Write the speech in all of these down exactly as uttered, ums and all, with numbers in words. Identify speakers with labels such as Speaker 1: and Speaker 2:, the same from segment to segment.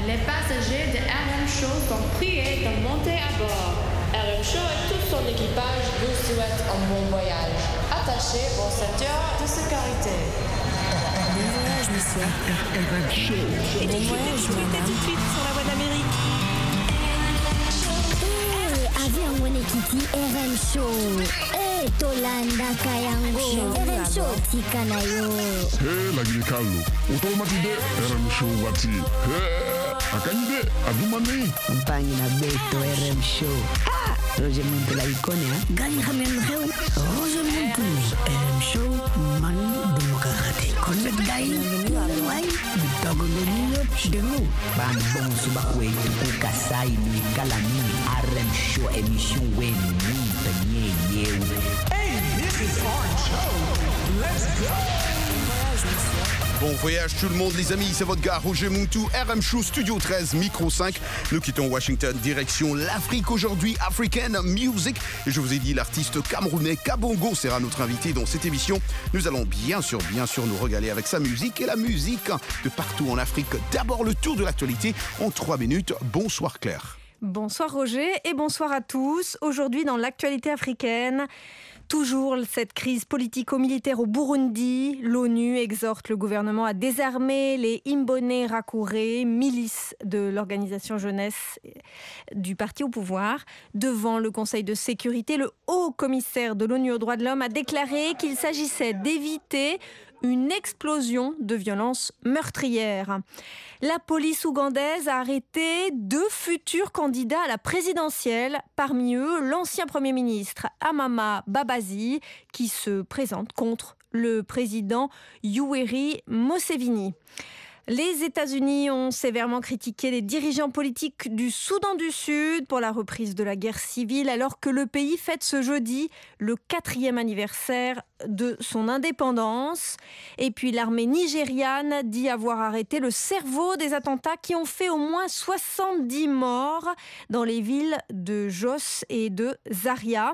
Speaker 1: Les passagers de R M Show sont priés de monter à bord. R M Show et tout son équipage vous souhaitent un bon voyage. Attachez vos ceintures de sécurité.
Speaker 2: Bon voyage, monsieur.
Speaker 3: R M Show.
Speaker 2: Et bon voyage, madame.
Speaker 4: Tout de suite sur la voie d'Amérique.
Speaker 5: Eh, avion wene kiti R M Show. Eh, tolanda kayango. R M Show tika na yo.
Speaker 3: Hey, lagi kalu. Utomatide R M Show wati. Hey, akanyide adumani.
Speaker 6: Mpangi na beto R M Show. Ah, Roger Muntu la ikone ha.
Speaker 2: Gali hamen heu. Roger Muntu. R M Show man demokrate. Konbet dai. Wai. Bitago no chidego.
Speaker 6: Bang bong subakwe tuku kasai ni kalami R M Show émission wen ni penye yew.
Speaker 7: Hey, this is our show. Let's go.
Speaker 8: Bon voyage tout le monde les amis, c'est votre gars Roger Muntu, R M Show Studio treize, Micro cinq. Nous quittons Washington, direction l'Afrique aujourd'hui, African Music. Et je vous ai dit, l'artiste camerounais Kabongo sera notre invité dans cette émission. Nous allons bien sûr, bien sûr nous régaler avec sa musique et la musique de partout en Afrique. D'abord le tour de l'actualité en trois minutes. Bonsoir Claire.
Speaker 4: Bonsoir Roger et bonsoir à tous. Aujourd'hui dans l'actualité africaine, toujours cette crise politico-militaire au Burundi. L'ONU exhorte le gouvernement à désarmer les Imbonerakure, milices de l'organisation jeunesse du parti au pouvoir. Devant le Conseil de sécurité, le haut commissaire de l'ONU aux droits de l'homme a déclaré qu'il s'agissait d'éviter une explosion de violences meurtrières. La police ougandaise a arrêté deux futurs candidats à la présidentielle. Parmi eux, l'ancien Premier ministre Amama Babazi, qui se présente contre le président Yoweri Museveni. Les États-Unis ont sévèrement critiqué les dirigeants politiques du Soudan du Sud pour la reprise de la guerre civile, alors que le pays fête ce jeudi le quatrième anniversaire de son indépendance. Et puis l'armée nigériane dit avoir arrêté le cerveau des attentats qui ont fait au moins soixante-dix morts dans les villes de Jos et de Zaria.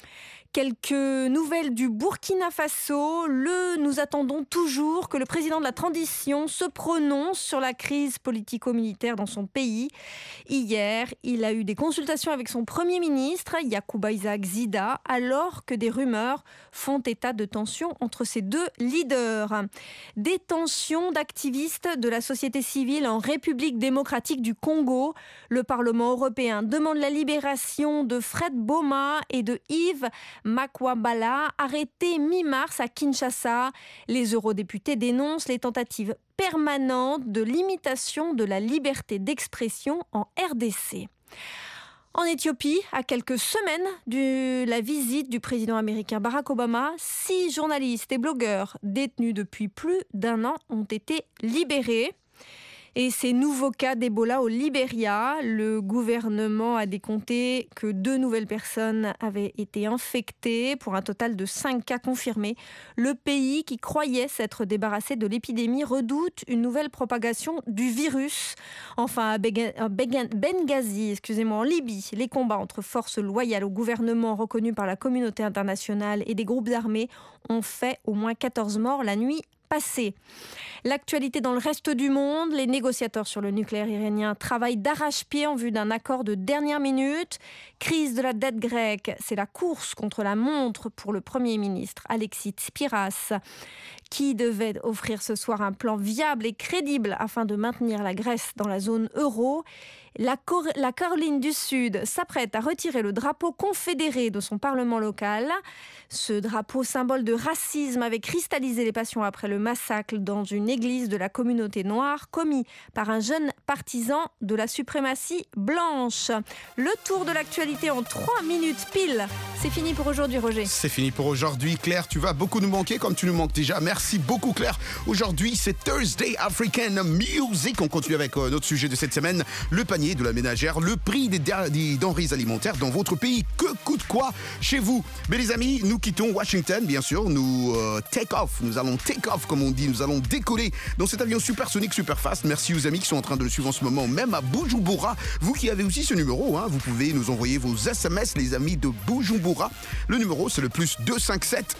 Speaker 4: Quelques nouvelles du Burkina Faso. Le, nous attendons toujours que le président de la transition se prononce sur la crise politico-militaire dans son pays. Hier, il a eu des consultations avec son premier ministre, Yacouba Isaac Zida, alors que des rumeurs font état de tensions entre ces deux leaders. Détention d'activistes de la société civile en République démocratique du Congo. Le Parlement européen demande la libération de Fred Boma et de Yves Makwabala, arrêté mi-mars à Kinshasa. Les eurodéputés dénoncent les tentatives permanentes de limitation de la liberté d'expression en R D C. En Éthiopie, à quelques semaines de la visite du président américain Barack Obama, six journalistes et blogueurs détenus depuis plus d'un an ont été libérés. Et ces nouveaux cas d'Ebola au Libéria, le gouvernement a décompté que deux nouvelles personnes avaient été infectées pour un total de cinq cas confirmés. Le pays qui croyait s'être débarrassé de l'épidémie redoute une nouvelle propagation du virus. Enfin, à Benghazi, excusez-moi, en Libye, les combats entre forces loyales au gouvernement reconnues par la communauté internationale et des groupes armés ont fait au moins quatorze morts la nuit passé. L'actualité dans le reste du monde, les négociateurs sur le nucléaire iranien travaillent d'arrache-pied en vue d'un accord de dernière minute. Crise de la dette grecque, c'est la course contre la montre pour le Premier ministre Alexis Tsipras, qui devait offrir ce soir un plan viable et crédible afin de maintenir la Grèce dans la zone euro. La, Cor- la Caroline du Sud s'apprête à retirer le drapeau confédéré de son parlement local. Ce drapeau, symbole de racisme, avait cristallisé les passions après le massacre dans une église de la communauté noire commis par un jeune partisan de la suprématie blanche. Le tour de l'actualité en trois minutes pile. C'est fini pour aujourd'hui, Roger.
Speaker 8: C'est fini pour aujourd'hui. Claire, tu vas beaucoup nous manquer comme tu nous manques déjà. Merci beaucoup, Claire. Aujourd'hui, c'est Thursday African Music. On continue avec euh, notre sujet de cette semaine, le panier de la ménagère, le prix des, des denrées alimentaires dans votre pays. Que coûte quoi chez vous? Mais les amis, nous quittons Washington, bien sûr. Nous euh, take off. Nous allons take off, comme on dit. Nous allons décoller dans cet avion supersonique, super fast. Merci aux amis qui sont en train de le suivre en ce moment, même à Bujumbura. Vous qui avez aussi ce numéro, hein, vous pouvez nous envoyer vos S M S, les amis de Bujumbura. Le numéro, c'est le plus deux cent cinquante-sept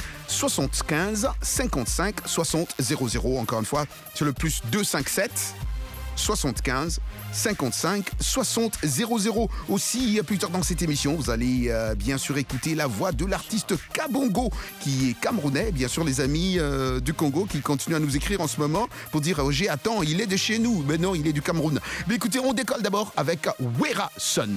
Speaker 8: soixante-quinze cinquante-cinq soixante zéro zéro. Encore une fois, c'est le plus deux cent cinquante-sept soixante-quinze cinquante-cinq soixante zéro zéro. Aussi, plus tard dans cette émission, vous allez euh, bien sûr écouter la voix de l'artiste Kabongo, qui est camerounais. Bien sûr, les amis euh, du Congo qui continuent à nous écrire en ce moment pour dire Roger, attends, il est de chez nous. Mais non, il est du Cameroun. Mais écoutez, on décolle d'abord avec Wera Son.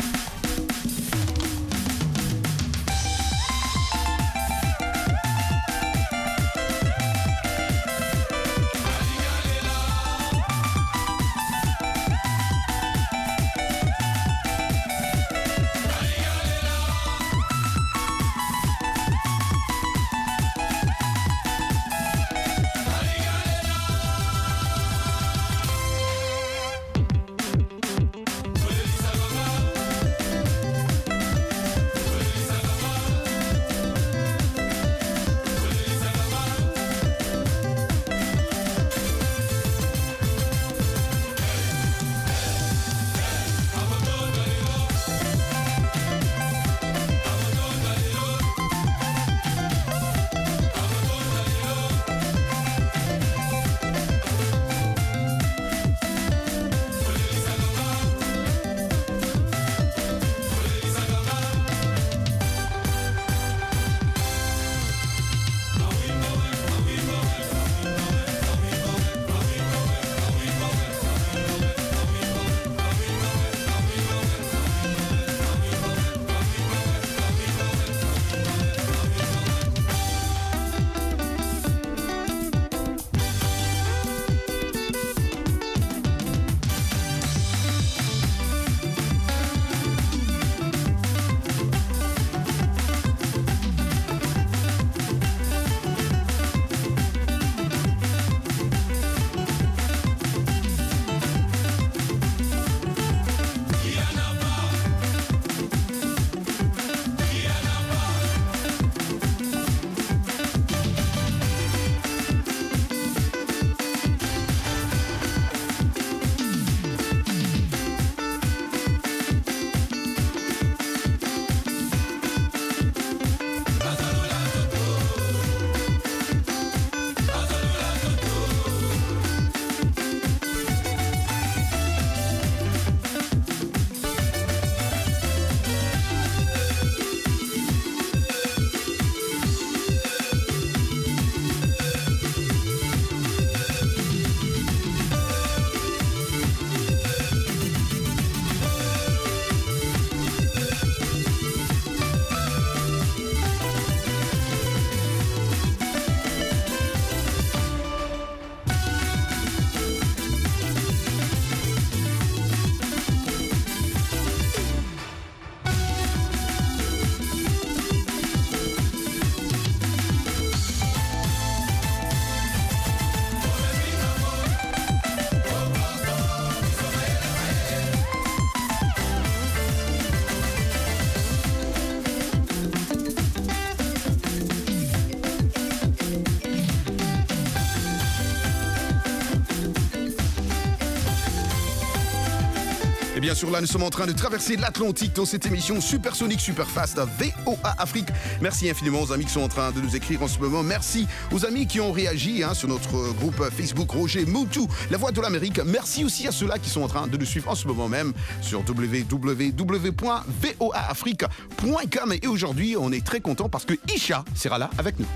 Speaker 8: Et bien sûr, là, nous sommes en train de traverser l'Atlantique dans cette émission Supersonique Superfast V O A Afrique. Merci infiniment aux amis qui sont en train de nous écrire en ce moment. Merci aux amis qui ont réagi hein, sur notre groupe Facebook Roger Moutou, la voix de l'Amérique. Merci aussi à ceux-là qui sont en train de nous suivre en ce moment même sur w w w point v o a afrique point com. Et aujourd'hui, on est très content parce que Isha sera là avec nous.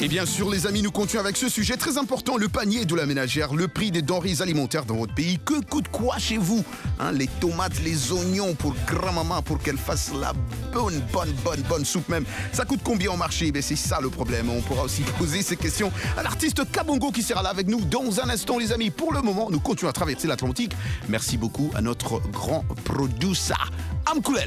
Speaker 8: Et bien sûr, les amis, nous continuons avec ce sujet très important, le panier de la ménagère, le prix des denrées alimentaires dans votre pays. Que coûte quoi chez vous, hein, les tomates, les oignons pour grand-maman, pour qu'elle fasse la bonne, bonne, bonne, bonne soupe même. Ça coûte combien au marché? Ben, c'est ça le problème. On pourra aussi poser ces questions à l'artiste Kabongo qui sera là avec nous dans un instant, les amis. Pour le moment, nous continuons à traverser l'Atlantique. Merci beaucoup à notre grand producer, Amkoulel.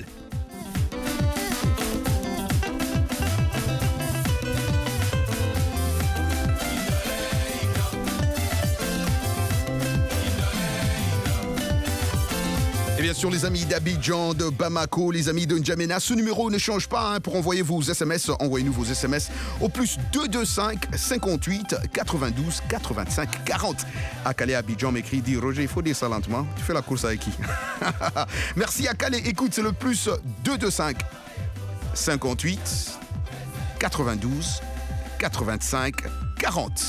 Speaker 8: Et bien sûr, les amis d'Abidjan, de Bamako, les amis de N'Djamena, ce numéro ne change pas. Hein, pour envoyer vos S M S, envoyez-nous vos S M S au plus deux deux cinq, cinquante-huit, quatre-vingt-douze, quatre-vingt-cinq, quarante. Akale Abidjan m'écrit, dit Roger, il faut dire ça lentement. Tu fais la course avec qui? Merci Akale. Écoute, c'est le plus deux deux cinq, cinquante-huit, quatre-vingt-douze, quatre-vingt-cinq, quarante.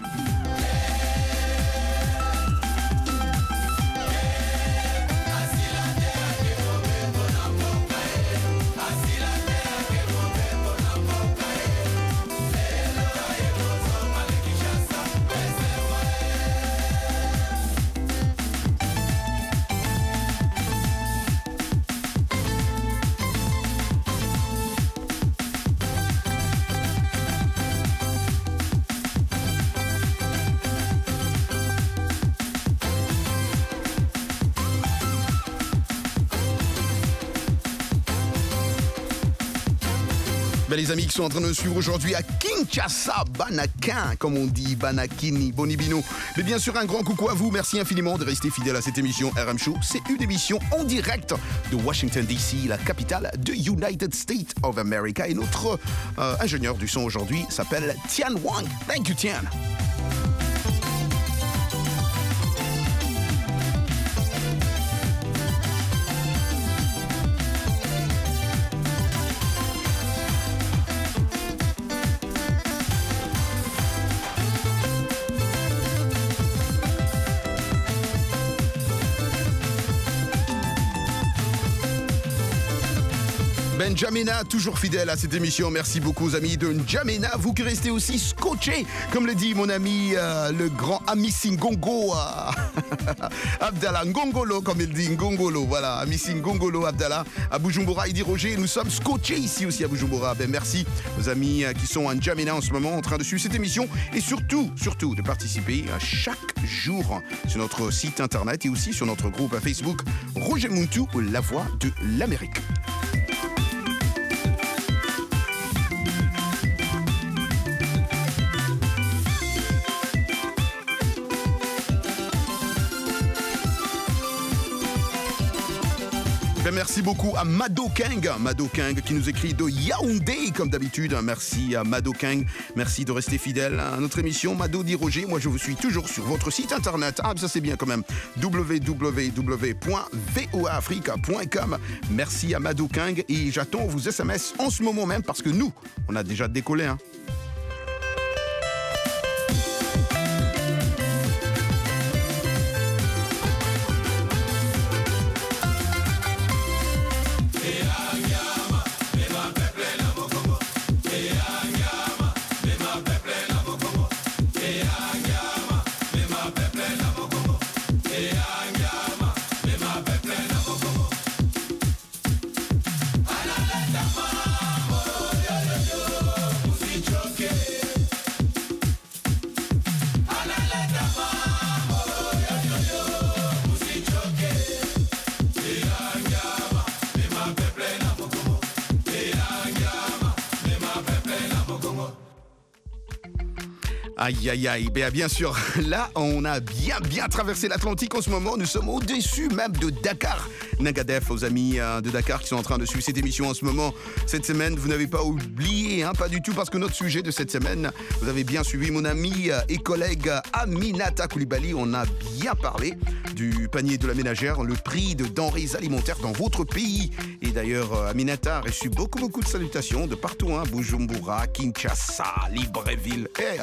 Speaker 8: Ben, les amis qui sont en train de nous suivre aujourd'hui à Kinshasa, Banakin, comme on dit, Banakini, Bonibino. Mais bien sûr, un grand coucou à vous. Merci infiniment de rester fidèle à cette émission R M Show. C'est une émission en direct de Washington D C, la capitale de United States of America. Et notre euh, ingénieur du son aujourd'hui s'appelle Tian Wang. Thank you, Tian. N'Djamena, toujours fidèle à cette émission. Merci beaucoup aux amis de N'Djamena. Vous qui restez aussi scotchés, comme le dit mon ami, euh, le grand Amissi Ngongo, euh, Abdallah Ngongolo, comme il dit, Ngongolo. Voilà, Amissi Ngongolo, Abdallah, à Bujumbura. Il dit Roger, nous sommes scotchés ici aussi à Bujumbura. Ben, merci aux amis euh, qui sont à N'Djamena en ce moment, en train de suivre cette émission. Et surtout, surtout, de participer à chaque jour sur notre site internet et aussi sur notre groupe Facebook Roger Muntu, la voix de l'Amérique. Ben merci beaucoup à Mado Kang, Mado Kang qui nous écrit de Yaoundé comme d'habitude. Merci à Mado Kang, merci de rester fidèle à notre émission. Mado dit Roger, moi je vous suis toujours sur votre site internet. Ah ça c'est bien quand même, w w w point voa africa point com. Merci à Mado Kang et j'attends vos S M S en ce moment même parce que nous, on a déjà décollé. Hein. Aïe, aïe, aïe. Bien, bien sûr, là, on a bien, bien traversé l'Atlantique en ce moment. Nous sommes au-dessus même de Dakar. Nagadef, aux amis de Dakar qui sont en train de suivre cette émission en ce moment. Cette semaine, vous n'avez pas oublié, hein, pas du tout, parce que notre sujet de cette semaine, vous avez bien suivi mon ami et collègue Aminata Koulibaly. On a bien parlé du panier de la ménagère, le prix de denrées alimentaires dans votre pays. Et d'ailleurs, Aminata a reçu beaucoup, beaucoup de salutations de partout, hein. Bujumbura, Kinshasa, Libreville. Eh, hey, Aminata,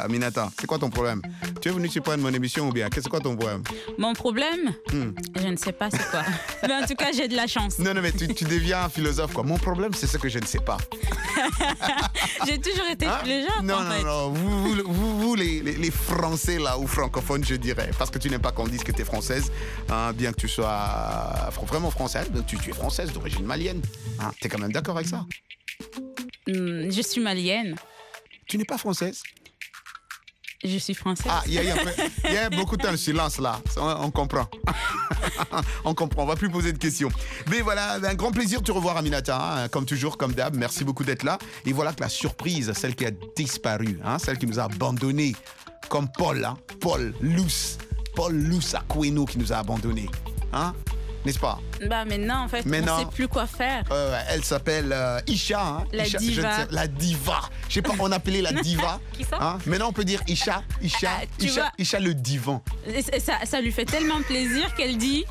Speaker 8: C'est quoi ton problème? Tu es venu tu prendre mon émission ou bien? C'est quoi ton problème?
Speaker 9: Mon problème,
Speaker 8: hmm.
Speaker 9: je ne sais pas c'est quoi. Mais en tout cas, j'ai de la chance.
Speaker 8: Non, non, mais tu, tu deviens un philosophe, quoi. Mon problème, c'est ce que je ne sais pas.
Speaker 9: J'ai toujours été
Speaker 8: hein?
Speaker 9: philosophe,
Speaker 8: non,
Speaker 9: en
Speaker 8: non,
Speaker 9: fait.
Speaker 8: non, vous, vous, vous, vous les, les, les Français, là, ou francophones, je dirais, parce que tu n'aimes pas qu'on dise que tu es française, hein, bien que tu sois vraiment française, tu, tu es française d'origine malienne. Hein, tu es quand même d'accord avec ça?
Speaker 9: Hmm, je suis malienne.
Speaker 8: Tu n'es pas française?
Speaker 9: Je suis française.
Speaker 8: Ah, il y, y, y a beaucoup de temps de silence là, on, on comprend. on comprend, on va plus poser de questions. Mais voilà, un grand plaisir de te revoir Aminata, hein, comme toujours, comme d'hab. Merci beaucoup d'être là. Et voilà que la surprise, celle qui a disparu, hein, celle qui nous a abandonnés, comme Paul, hein, Paul Lous, Paul Lous Aquino qui nous a abandonnés. Hein? N'est-ce pas?
Speaker 9: Bah maintenant, en fait,
Speaker 8: maintenant,
Speaker 9: on ne sait plus quoi faire.
Speaker 8: Euh, elle s'appelle euh, Isha. Hein?
Speaker 9: La
Speaker 8: Isha,
Speaker 9: diva.
Speaker 8: Je sais, la diva. Je sais pas, on appelait la diva.
Speaker 9: Qui ça?
Speaker 8: Hein? Maintenant, on peut dire Isha, Isha,
Speaker 9: ah,
Speaker 8: Isha,
Speaker 9: vois,
Speaker 8: Isha le divan.
Speaker 9: Ça, ça lui fait tellement plaisir qu'elle dit...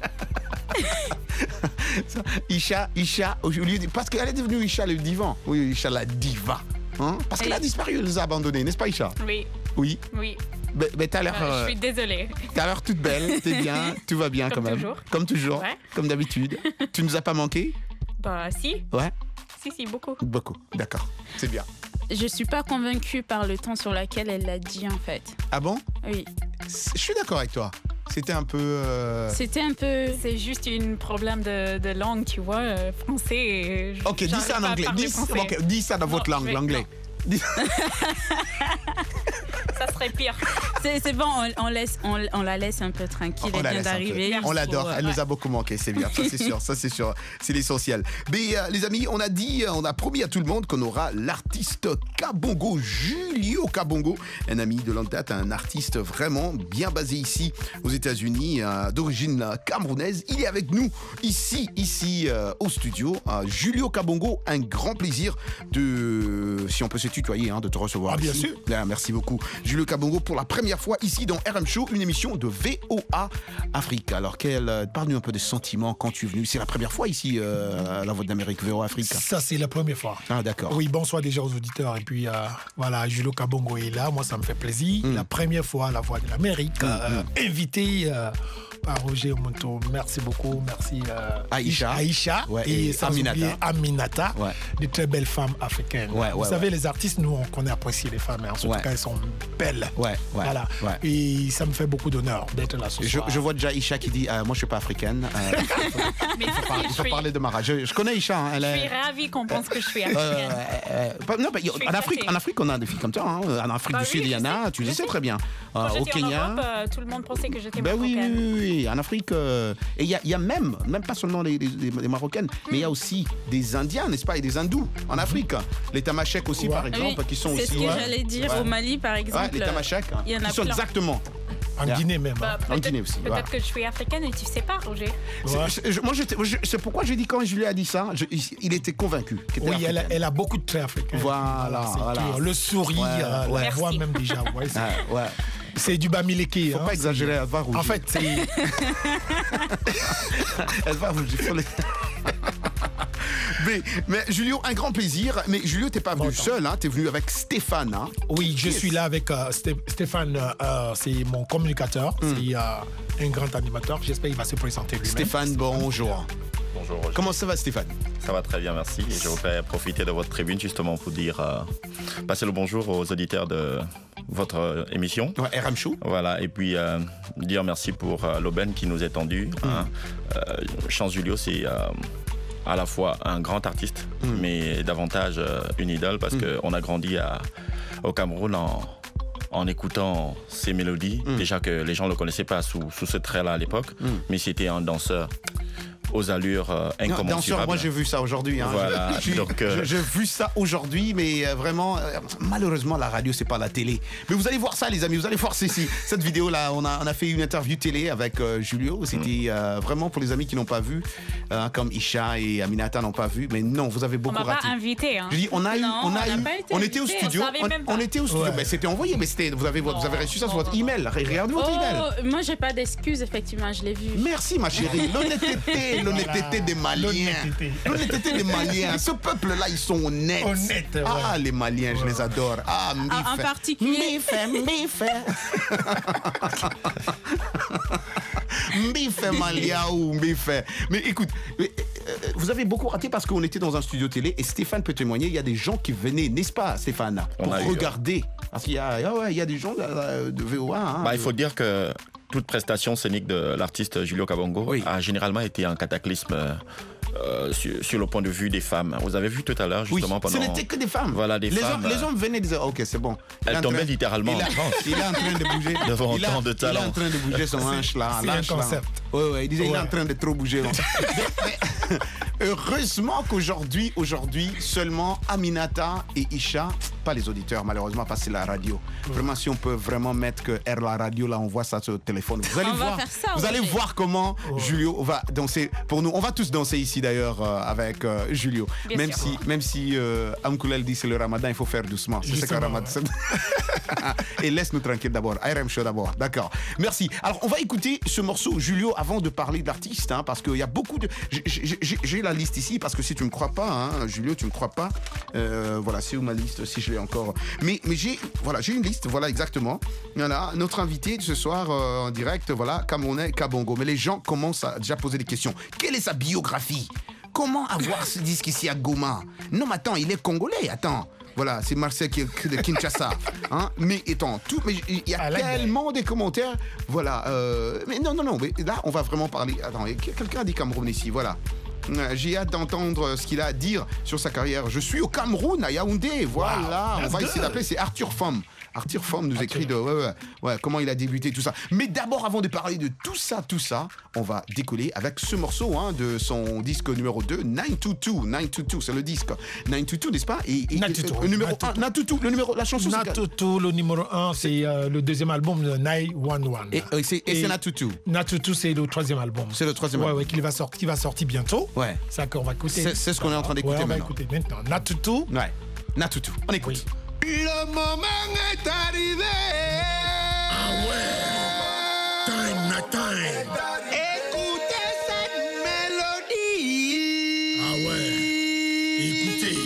Speaker 8: Isha, Isha, au lieu de, parce qu'elle est devenue Isha le divan. Oui, Isha la diva. Hein? Parce qu'elle a disparu, elle nous a abandonnés, n'est-ce pas Isha?
Speaker 1: Oui.
Speaker 8: Oui.
Speaker 1: Oui.
Speaker 8: Mais, mais t'as l'air.
Speaker 1: Euh, je suis désolée.
Speaker 8: T'as l'air toute belle, t'es bien, tout va bien
Speaker 1: comme
Speaker 8: quand même.
Speaker 1: Toujours.
Speaker 8: Comme toujours.
Speaker 1: Ouais.
Speaker 8: Comme d'habitude. Tu nous as pas manqué?
Speaker 1: Bah si.
Speaker 8: Ouais.
Speaker 1: Si, si, beaucoup.
Speaker 8: Beaucoup, d'accord. C'est bien.
Speaker 9: Je suis pas convaincue par le temps sur lequel elle l'a dit en fait.
Speaker 8: Ah bon?
Speaker 9: Oui.
Speaker 8: Je suis d'accord avec toi. C'était un peu. Euh...
Speaker 9: C'était un peu.
Speaker 1: C'est juste un problème de, de langue, tu vois, euh, français. Et
Speaker 8: ok, dis ça en anglais. Dis, okay, dis ça dans non, votre langue, vais, l'anglais.
Speaker 1: Ça serait pire.
Speaker 9: C'est, c'est bon, on, on, laisse, on, on la laisse un peu tranquille.
Speaker 8: On
Speaker 9: elle vient d'arriver.
Speaker 8: On l'adore. Pour, Elle ouais. nous a beaucoup manqué, c'est bien. Ça, c'est sûr. Ça, c'est sûr. C'est l'essentiel. Mais euh, les amis, on a dit, on a promis à tout le monde qu'on aura l'artiste Kabongo, Julio Kabongo, un ami de longue date, un artiste vraiment bien basé ici aux États-Unis, euh, d'origine camerounaise. Il est avec nous ici, ici euh, au studio. Euh, Julio Kabongo, un grand plaisir de, si on peut se tutoyer, hein, de te recevoir.
Speaker 10: Ah, bien
Speaker 8: ici.
Speaker 10: sûr.
Speaker 8: Bien, merci beaucoup. Julio Kabongo pour la première fois ici dans R M Show, une émission de V O A Afrique. Alors, quel, parle-nous un peu des sentiments quand tu es venu. C'est la première fois ici euh, à la Voix d'Amérique, V O A Afrique.
Speaker 10: Ça, c'est la première fois.
Speaker 8: Ah, d'accord.
Speaker 10: Oui, bonsoir déjà aux auditeurs. Et puis, euh, voilà, Julio Kabongo est là. Moi, ça me fait plaisir. Mm. La première fois à la Voix de l'Amérique, mm. euh, invité euh, par Roger Monto. Merci beaucoup. Merci euh,
Speaker 8: Aïcha.
Speaker 10: Aïcha.
Speaker 8: Ouais,
Speaker 10: et,
Speaker 8: et
Speaker 10: sans
Speaker 8: Aminata.
Speaker 10: oublier Aminata.
Speaker 8: Ouais.
Speaker 10: De très belles femmes africaines.
Speaker 8: Ouais,
Speaker 10: Vous
Speaker 8: ouais,
Speaker 10: savez,
Speaker 8: ouais.
Speaker 10: les artistes, nous, on connaît apprécier les femmes. En tout
Speaker 8: ouais.
Speaker 10: cas, elles sont belles.
Speaker 8: Ouais, ouais,
Speaker 10: voilà.
Speaker 8: Ouais.
Speaker 10: Et ça me fait beaucoup d'honneur d'être là ce
Speaker 8: je,
Speaker 10: soir.
Speaker 8: je vois déjà Isha qui dit euh, moi je suis pas africaine. Euh,
Speaker 1: Mais
Speaker 8: il faut, par, il faut
Speaker 1: suis...
Speaker 8: parler de Mara. Je, je connais Isha. Hein, elle
Speaker 1: je suis
Speaker 8: est...
Speaker 1: ravie qu'on pense que je suis africaine.
Speaker 8: Euh, euh, non, bah, en, Afrique, en Afrique, on a des filles comme ça. Hein. En Afrique
Speaker 1: bah
Speaker 8: du Sud,
Speaker 1: oui,
Speaker 8: il y en a.
Speaker 1: sais,
Speaker 8: tu le sais très bien.
Speaker 1: Quand
Speaker 8: euh, au Kenya.
Speaker 1: En Europe, euh, tout le monde pensait que j'étais
Speaker 8: ben
Speaker 1: marocaine.
Speaker 8: Oui, oui, oui. En Afrique, euh, et il y, y a même, même pas seulement les, les, les Marocaines, mm. mais il y a aussi des Indiens, n'est-ce pas, et des Hindous en Afrique. Les Tamasheks aussi, ouais. par exemple,
Speaker 9: oui,
Speaker 8: qui sont
Speaker 9: c'est
Speaker 8: aussi.
Speaker 9: C'est ce que ouais. j'allais dire ouais. au Mali, par exemple.
Speaker 8: Ouais, les Tamasheks,
Speaker 9: il y en a
Speaker 8: qui sont
Speaker 9: plein.
Speaker 8: exactement.
Speaker 10: En yeah. Guinée même.
Speaker 1: Bah,
Speaker 8: en Guinée aussi.
Speaker 1: Peut-être
Speaker 8: ouais.
Speaker 1: que je suis africaine et tu sais pas, Roger.
Speaker 8: Ouais. C'est, je, moi, je, c'est pourquoi j'ai dit quand Julie a dit ça, je, il était convaincu.
Speaker 10: Oui, elle a, elle a beaucoup de traits africains.
Speaker 8: Voilà, voilà.
Speaker 10: Le sourire, ouais, ouais. la voix même déjà. Ouais, c'est, ah, ouais. c'est du bamileke.
Speaker 8: Faut
Speaker 10: hein,
Speaker 8: pas exagérer, elle va rougir.
Speaker 10: En fait, c'est.
Speaker 8: Elle va rougir. Mais, mais Julio, un grand plaisir. Mais Julio, t'es pas venu bon, seul, hein, t'es venu avec Stéphane. Hein.
Speaker 10: Oui, je suis là avec euh, Stéphane, euh, c'est mon communicateur, mm. c'est euh, un grand animateur. J'espère qu'il va se présenter lui-même.
Speaker 8: Stéphane, bonjour.
Speaker 11: Bonjour Roger.
Speaker 8: Comment ça va Stéphane?
Speaker 11: Ça va très bien, merci. Et je voudrais profiter de votre tribune justement pour dire, euh, passer le bonjour aux auditeurs de votre euh, émission.
Speaker 8: Ouais, R M Show.
Speaker 11: Voilà, et puis euh, dire merci pour euh, l'aubaine qui nous est tendue. Mm. Hein. Euh, Chance Julio, c'est... Euh, à la fois un grand artiste, mm. mais davantage euh, une idole parce mm. qu'on a grandi à, au Cameroun en, en écoutant ses mélodies. Mm. Déjà que les gens ne le connaissaient pas sous, sous ce trait-là à l'époque, mm. mais c'était un danseur aux allures euh, incommensurables.
Speaker 8: Danseur, moi j'ai vu ça aujourd'hui. Hein.
Speaker 11: Voilà.
Speaker 8: Je, je, Donc, euh... j'ai vu ça aujourd'hui, mais euh, vraiment, euh, malheureusement, la radio, c'est pas la télé. Mais vous allez voir ça, les amis, vous allez voir ceci. Cette vidéo-là, on a, on a fait une interview télé avec euh, Julio. C'était euh, vraiment pour les amis qui n'ont pas vu, euh, comme Isha et Aminata n'ont pas vu. Mais non, vous avez beaucoup raté.
Speaker 1: On m'a pas invité. Hein.
Speaker 8: Je dis, on a eu,
Speaker 1: non,
Speaker 8: on a
Speaker 1: on
Speaker 8: eu,
Speaker 1: on
Speaker 8: on était au studio, on, on était au studio. Ouais. Ben, c'était envoyé, mais c'était, vous avez, non, vous avez reçu ça sur votre email. Regardez votre
Speaker 9: oh,
Speaker 8: email.
Speaker 9: Moi, j'ai pas d'excuses, effectivement, je l'ai vu.
Speaker 8: Merci, ma chérie. L'honnêteté, Et l'honnêteté voilà. des Maliens. L'honnêteté. l'honnêteté des Maliens. Ce peuple-là, ils sont honnêtes.
Speaker 10: Honnêtes, ouais.
Speaker 8: Ah, les Maliens, je ouais. les adore. Ah, Mbife.
Speaker 9: En particulier.
Speaker 8: Mbife, Mbife. Mbife, Maliaou, Mbife. Mais écoute, vous avez beaucoup raté parce qu'on était dans un studio télé et Stéphane peut témoigner, il y a des gens qui venaient, n'est-ce pas, Stéphane, pour regarder. Parce qu'il y a, oh ouais, il y a des gens de, de V O A. Hein,
Speaker 11: bah,
Speaker 8: de...
Speaker 11: Il faut dire que toute prestation scénique de l'artiste Julio Kabongo oui. a généralement été un cataclysme euh, sur, sur le point de vue des femmes. Vous avez vu tout à l'heure, justement,
Speaker 8: oui,
Speaker 11: pendant...
Speaker 8: ce n'était que des femmes.
Speaker 11: Voilà, des
Speaker 8: les,
Speaker 11: femmes,
Speaker 8: hommes, les hommes venaient et disaient, ok, c'est bon. Il
Speaker 11: Elles tombaient
Speaker 8: train...
Speaker 11: littéralement
Speaker 8: il a...
Speaker 11: en transe.
Speaker 8: Il est en train de bouger.
Speaker 11: Devant
Speaker 8: il a...
Speaker 11: tant de talent.
Speaker 8: Il est en train de bouger son hanche là.
Speaker 10: C'est un concept.
Speaker 8: Oui, oui, il disait, ouais. il est en train de trop bouger. mais, heureusement qu'aujourd'hui, aujourd'hui, seulement Aminata et Isha, pas les auditeurs malheureusement, parce que c'est la radio. Mmh. Vraiment, si on peut vraiment mettre que R la radio, là, on voit ça sur le téléphone. Vous allez
Speaker 9: on
Speaker 8: voir,
Speaker 9: va faire ça,
Speaker 8: vous allez
Speaker 9: fait.
Speaker 8: voir comment oh. Julio va danser pour nous. On va tous danser ici d'ailleurs euh, avec euh, Julio. Bien même sûr. si, même si euh, Amkoulel dit c'est le Ramadan, il faut faire doucement. C'est ce que Ramadan. Ouais. Et laisse-nous tranquille d'abord. I R M Show d'abord. D'accord. Merci. Alors, on va écouter ce morceau, Julio, avant de parler de l'artiste, hein, parce qu'il y a beaucoup de. J'ai la liste ici, parce que si tu me crois pas, hein, Julio, tu me crois pas. Euh, voilà, c'est où ma liste, si je l'ai encore. Mais, mais j'ai, voilà, j'ai une liste, voilà, exactement. Voilà, notre invité ce soir euh, en direct, voilà, Camerounais, Kabongo. Mais les gens commencent à déjà poser des questions. Quelle est sa biographie? Comment avoir ce disque ici à Goma? Non, mais attends, il est congolais, attends. Voilà, c'est Marseille qui est de Kinshasa. Hein? Mais étant tout, mais il y a ah, tellement des commentaires. Voilà. Euh, mais non, non, non. Mais là, on va vraiment parler. Attends, quelqu'un a dit Cameroun ici. Voilà. J'ai hâte d'entendre ce qu'il a à dire sur sa carrière. Je suis au Cameroun, à Yaoundé. Voilà. Wow, on va essayer d'appeler. C'est Arthur Femme. Arthur Femme nous écrit de ouais, ouais, ouais, comment il a débuté, tout ça. Mais d'abord, avant de parler de tout ça, tout ça, on va décoller avec ce morceau hein, de son disque numéro deux, neuf deux deux. neuf deux deux, c'est le disque. neuf deux deux, n'est-ce pas? Et, et,
Speaker 10: neuf deux deux.
Speaker 8: Le numéro un, neuf deux deux, le numéro, la chanson.
Speaker 10: neuf deux deux, le numéro un, c'est euh, le deuxième album de neuf un un.
Speaker 8: Et, et c'est, et c'est neuf deux deux.
Speaker 10: neuf deux deux, c'est le troisième album.
Speaker 8: C'est le troisième
Speaker 10: ouais,
Speaker 8: album.
Speaker 10: Ouais, qui va sortir, qui va sortir bientôt.
Speaker 8: Ouais.
Speaker 10: C'est qu'on va écouter.
Speaker 8: C'est, c'est ce qu'on est en train d'écouter
Speaker 10: ouais, on
Speaker 8: maintenant.
Speaker 10: va écouter maintenant. neuf deux deux.
Speaker 8: Ouais. neuf deux deux. On écoute. Oui.
Speaker 12: Le moment est arrivé.
Speaker 13: Ah ouais. Time, na time.
Speaker 12: Écoutez cette mélodie.
Speaker 13: Ah ouais. Écoutez.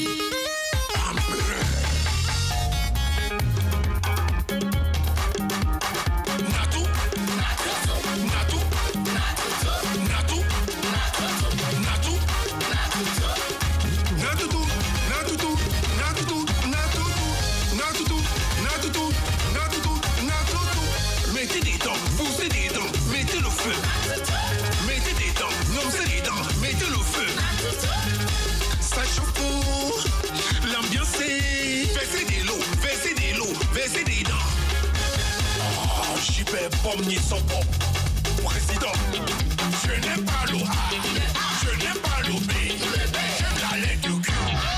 Speaker 12: Pommier son pop, président. Je n'aime pas l'eau A, je n'aime pas l'eau B, j'aime la laine du cul.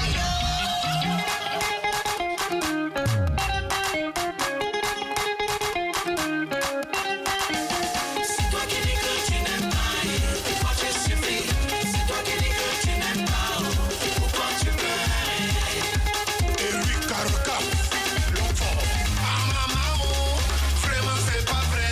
Speaker 12: C'est toi qui dis que tu n'aimes pas, pourquoi tu suffis? C'est toi qui dis que tu n'aimes pas, pourquoi tu pleures? Eric Caroca, l'enfant. Ah maman, vraiment c'est pas vrai.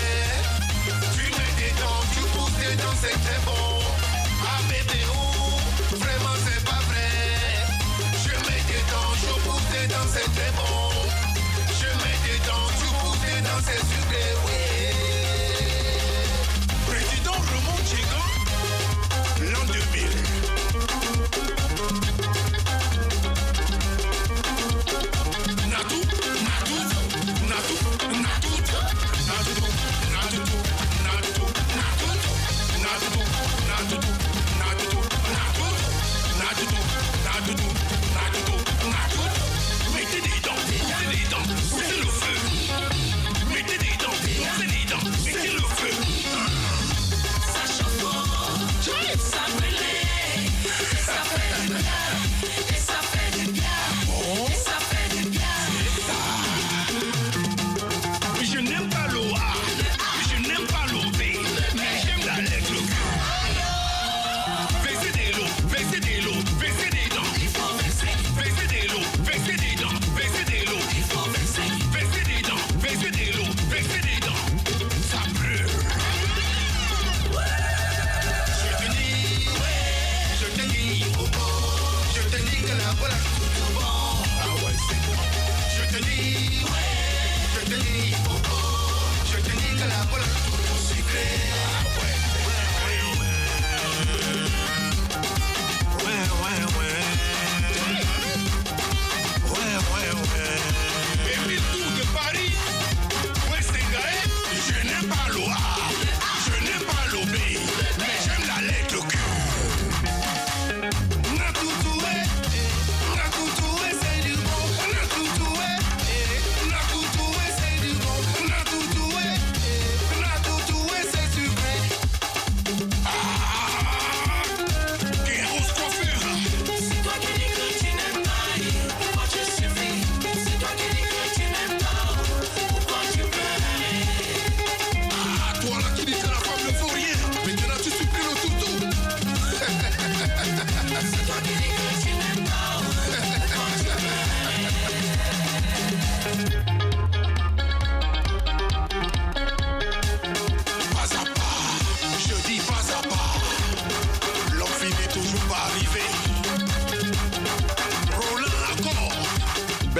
Speaker 12: C'est très bon, ah bébé oh, vraiment c'est pas vrai. Je mets des dents, je pousse des dents, c'est très bon. Je mets des dents, tu pousses des dents, c'est sucré, oui. Président Raymond Djigo, l'an deux mille. Natou, Natou, Natou, Natou, Natou, Natou, Natou, mettez des dents, poussez des dents, poussez le feu. Mettez des dents, poussez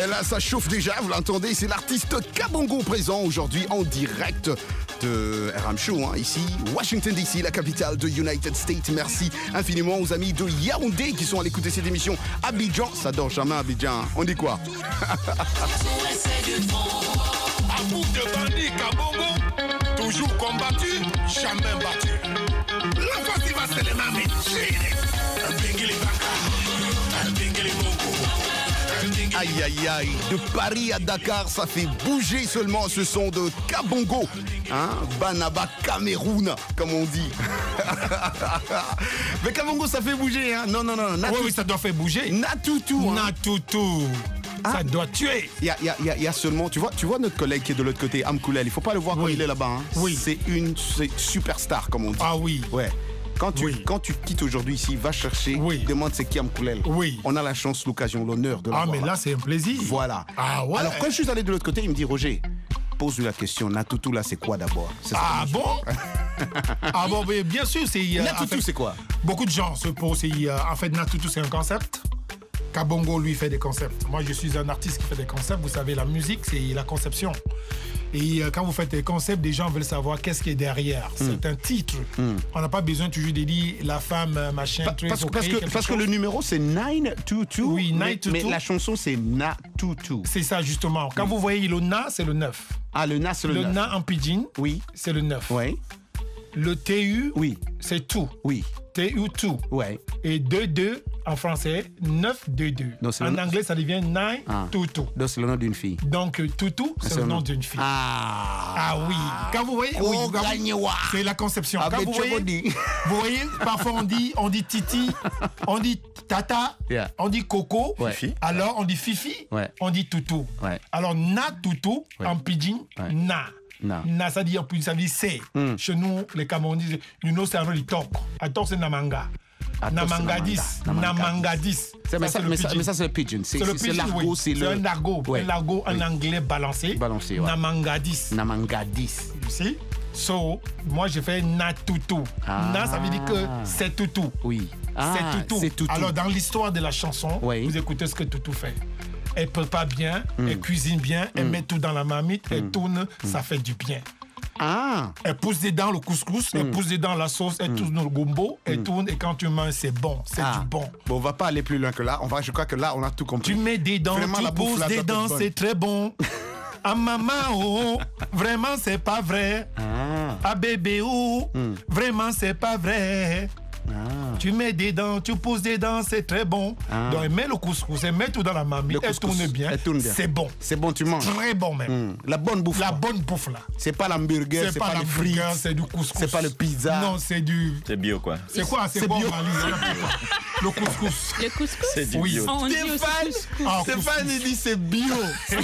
Speaker 8: Mais là, ça chauffe déjà, vous l'entendez, c'est l'artiste Kabongo présent aujourd'hui en direct de R M Show, hein, ici, Washington D C, la capitale de United States. Merci infiniment aux amis de Yaoundé qui sont à l'écoute de cette émission. Abidjan, ça dort jamais Abidjan. On dit quoi?
Speaker 13: Amour de bandit Kabongo, toujours combattu, jamais battu. La partie va se les mamer. Un bingili baka, un bingili boko.
Speaker 8: Aïe aïe aïe, de Paris à Dakar, ça fait bouger seulement ce son de Kabongo, hein, Banaba Cameroun, comme on dit. Mais Kabongo, ça fait bouger, hein? Non, non, non,
Speaker 10: oui, oui, ça doit faire bouger.
Speaker 8: Natoutou, hein?
Speaker 10: Natoutou. Ça ah. doit tuer.
Speaker 8: Il y a, y, a, y, a, y a seulement, tu vois, tu vois notre collègue qui est de l'autre côté, Amkoulel, il faut pas le voir oui. quand il est là-bas. Hein.
Speaker 10: Oui.
Speaker 8: C'est une superstar, comme on dit.
Speaker 10: Ah oui.
Speaker 8: Ouais. Quand tu,
Speaker 10: oui.
Speaker 8: quand tu quittes aujourd'hui ici, va chercher, oui. demande c'est qui Amkoulel.
Speaker 10: Oui.
Speaker 8: On a la chance, l'occasion, l'honneur de l'avoir.
Speaker 10: Ah, mais là, c'est un plaisir.
Speaker 8: Voilà.
Speaker 10: Ah ouais.
Speaker 8: Alors, quand je suis allé de l'autre côté, il me dit, Roger, pose-lui la question, Natoutou, là, c'est quoi d'abord?
Speaker 10: Ah bon? Ah bon, mais bien sûr, c'est...
Speaker 8: Euh, Natoutou, c'est quoi?
Speaker 10: Beaucoup de gens se posent, euh, en fait, Natoutou, c'est un concept. Kabongo, lui, fait des concepts. Moi, je suis un artiste qui fait des concepts. Vous savez, la musique, c'est la conception. Et euh, quand vous faites des concepts, des gens veulent savoir qu'est-ce qui est derrière. Mm. C'est un titre. Mm. On n'a pas besoin toujours de dire la femme, machin,
Speaker 8: pa- parce, parce, que, parce que le numéro, c'est neuf deux deux.
Speaker 10: Oui, neuf deux deux.
Speaker 8: Mais, mais la chanson, c'est Natoutou.
Speaker 10: C'est ça, justement. Quand oui. vous voyez le Na, c'est le neuf.
Speaker 8: Ah, le Na, c'est le,
Speaker 10: le
Speaker 8: neuf.
Speaker 10: Le Na en pidgin,
Speaker 8: oui.
Speaker 10: c'est le neuf.
Speaker 8: Oui.
Speaker 10: Le T U,
Speaker 8: oui.
Speaker 10: c'est tout.
Speaker 8: Oui.
Speaker 10: T U tout.
Speaker 8: Ouais.
Speaker 10: Et deux deux en français, neuf deux deux. Donc, en anglais, ça devient nine
Speaker 8: ah.
Speaker 10: Toutou.
Speaker 8: Donc c'est le nom d'une fille.
Speaker 10: Donc Toutou, c'est, c'est le nom d'une fille.
Speaker 8: Ah.
Speaker 10: Ah oui. Quand vous voyez,
Speaker 8: oh,
Speaker 10: oui, c'est la conception.
Speaker 8: Ah,
Speaker 10: quand vous voyez, vous voyez, parfois on dit, on dit Titi, on dit Tata, yeah. on dit Coco,
Speaker 8: ouais.
Speaker 10: alors on dit Fifi,
Speaker 8: ouais.
Speaker 10: on dit Toutou.
Speaker 8: Ouais.
Speaker 10: Alors Na Toutou ouais. en pidgin, ouais. Na.
Speaker 8: Na.
Speaker 10: Na, ça dit en plus, ça dit c'est. Mm. Chez nous, les Camerounais, nous, nous, c'est un tok. Un tok, c'est Namanga. Namangadis. Namangadis.
Speaker 8: Mais ça, mais, ça, mais ça, c'est le pidgin. C'est, c'est, c'est, c'est l'argot.
Speaker 10: Oui.
Speaker 8: C'est,
Speaker 10: c'est
Speaker 8: le...
Speaker 10: un argot.
Speaker 8: Ouais.
Speaker 10: Un argot
Speaker 8: oui.
Speaker 10: en anglais balancé.
Speaker 8: Balancé, ouais.
Speaker 10: Namangadis.
Speaker 8: Namangadis.
Speaker 10: You see? So, moi, j'ai fait Natoutou.
Speaker 8: Ah.
Speaker 10: Na, ça veut dire que c'est toutou.
Speaker 8: Oui.
Speaker 10: Ah, c'est toutou.
Speaker 8: C'est toutou.
Speaker 10: Alors, dans l'histoire de la chanson, oui. vous écoutez ce que toutou fait. Elle prépare bien, mm. elle cuisine bien, mm. elle met tout dans la marmite, mm. elle tourne, mm. ça fait du bien.
Speaker 8: Ah.
Speaker 10: Elle pousse dedans le couscous, mm. elle pousse dedans la sauce, elle mm. tourne le gombo, elle mm. tourne et quand tu manges, c'est bon, c'est
Speaker 8: ah.
Speaker 10: du bon.
Speaker 8: Bon, on va pas aller plus loin que là. On va, je crois que là, on a tout compris.
Speaker 10: Tu mets des dents, vraiment, tu pousses des dents, c'est très bon. Ah maman, oh, vraiment, c'est pas vrai.
Speaker 8: Ah,
Speaker 10: ah bébé, oh, mm. vraiment, c'est pas vrai.
Speaker 8: Ah.
Speaker 10: Tu mets des dents, tu pousses des dents, c'est très bon. Ah. Donc, elle met le couscous, elle met tout dans la marmite, elle tourne bien,
Speaker 8: elle tourne bien.
Speaker 10: C'est bon.
Speaker 8: C'est bon, tu manges.
Speaker 10: Très bon même.
Speaker 8: Mmh. La bonne bouffe.
Speaker 10: La
Speaker 8: quoi.
Speaker 10: bonne bouffe là.
Speaker 8: C'est pas l'hamburger, c'est,
Speaker 10: c'est
Speaker 8: pas,
Speaker 10: pas
Speaker 8: les frites.
Speaker 10: C'est du couscous.
Speaker 8: C'est pas le pizza.
Speaker 10: Non, c'est du.
Speaker 11: C'est bio quoi.
Speaker 10: C'est quoi C'est, c'est quoi bio. Le couscous.
Speaker 9: Le couscous.
Speaker 11: C'est du
Speaker 10: oui.
Speaker 11: bio.
Speaker 9: Oh,
Speaker 8: Stéphane,
Speaker 10: ah,
Speaker 8: Stéphane il dit c'est bio.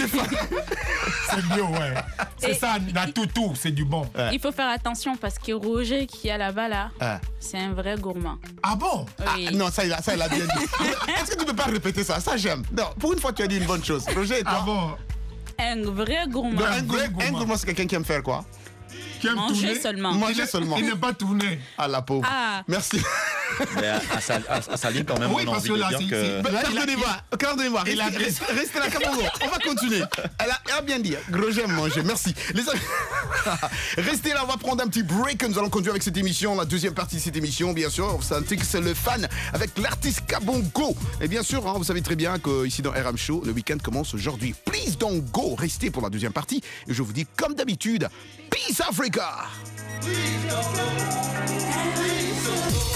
Speaker 10: C'est bio, ouais. C'est et ça, la toutou, c'est du bon.
Speaker 9: Ouais. Il faut faire attention parce que Roger qui est là-bas là, ah. c'est un vrai gourmand.
Speaker 10: Ah bon?
Speaker 9: Oui.
Speaker 8: Ah, non, ça il, a, ça, il a bien dit. Est-ce que tu peux pas répéter ça? Ça, j'aime. Non, pour une fois, tu as dit une bonne chose. Roger, toi?
Speaker 10: Ah bon?
Speaker 9: Un vrai gourmand.
Speaker 8: Non, un, un vrai gourmand. Un gourmand, c'est quelqu'un qui aime faire quoi?
Speaker 10: Qui aime
Speaker 9: Manger
Speaker 10: tourner.
Speaker 9: seulement.
Speaker 8: Manger seulement.
Speaker 10: Il n'aime pas tourner.
Speaker 8: Ah, la pauvre.
Speaker 9: Ah.
Speaker 8: Merci.
Speaker 11: Mais à, à, Sal, à, à Saline, quand même,
Speaker 10: oui,
Speaker 11: on a envie de
Speaker 10: là,
Speaker 11: dire
Speaker 10: c'est,
Speaker 11: que...
Speaker 10: C'est, là,
Speaker 8: Pardonnez-moi, pardonnez-moi. Restez,
Speaker 10: a...
Speaker 8: restez, restez là, Kabongo. On va continuer. Elle a, elle a bien dit. Gros, j'aime manger. Merci. Les amis, restez là, on va prendre un petit break. Nous allons conduire avec cette émission, la deuxième partie de cette émission, bien sûr. Vous savez que c'est le fan avec l'artiste Kabongo. Et bien sûr, hein, vous savez très bien qu'ici dans R M Show, le week-end commence aujourd'hui. Please don't go. Restez pour la deuxième partie. Et je vous dis, comme d'habitude, Peace Africa. Please don't go. Please don't go.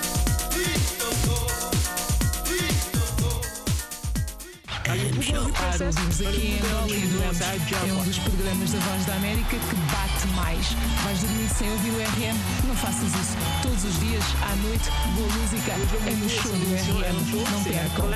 Speaker 14: R M Show. Para ouvimos aqui em Angola, é um dos programas da Voz da América que bate mais. Vais dormir sem ouvir o R M? Não faças isso. Todos os dias, à noite, boa música é no show do R M. Não percam.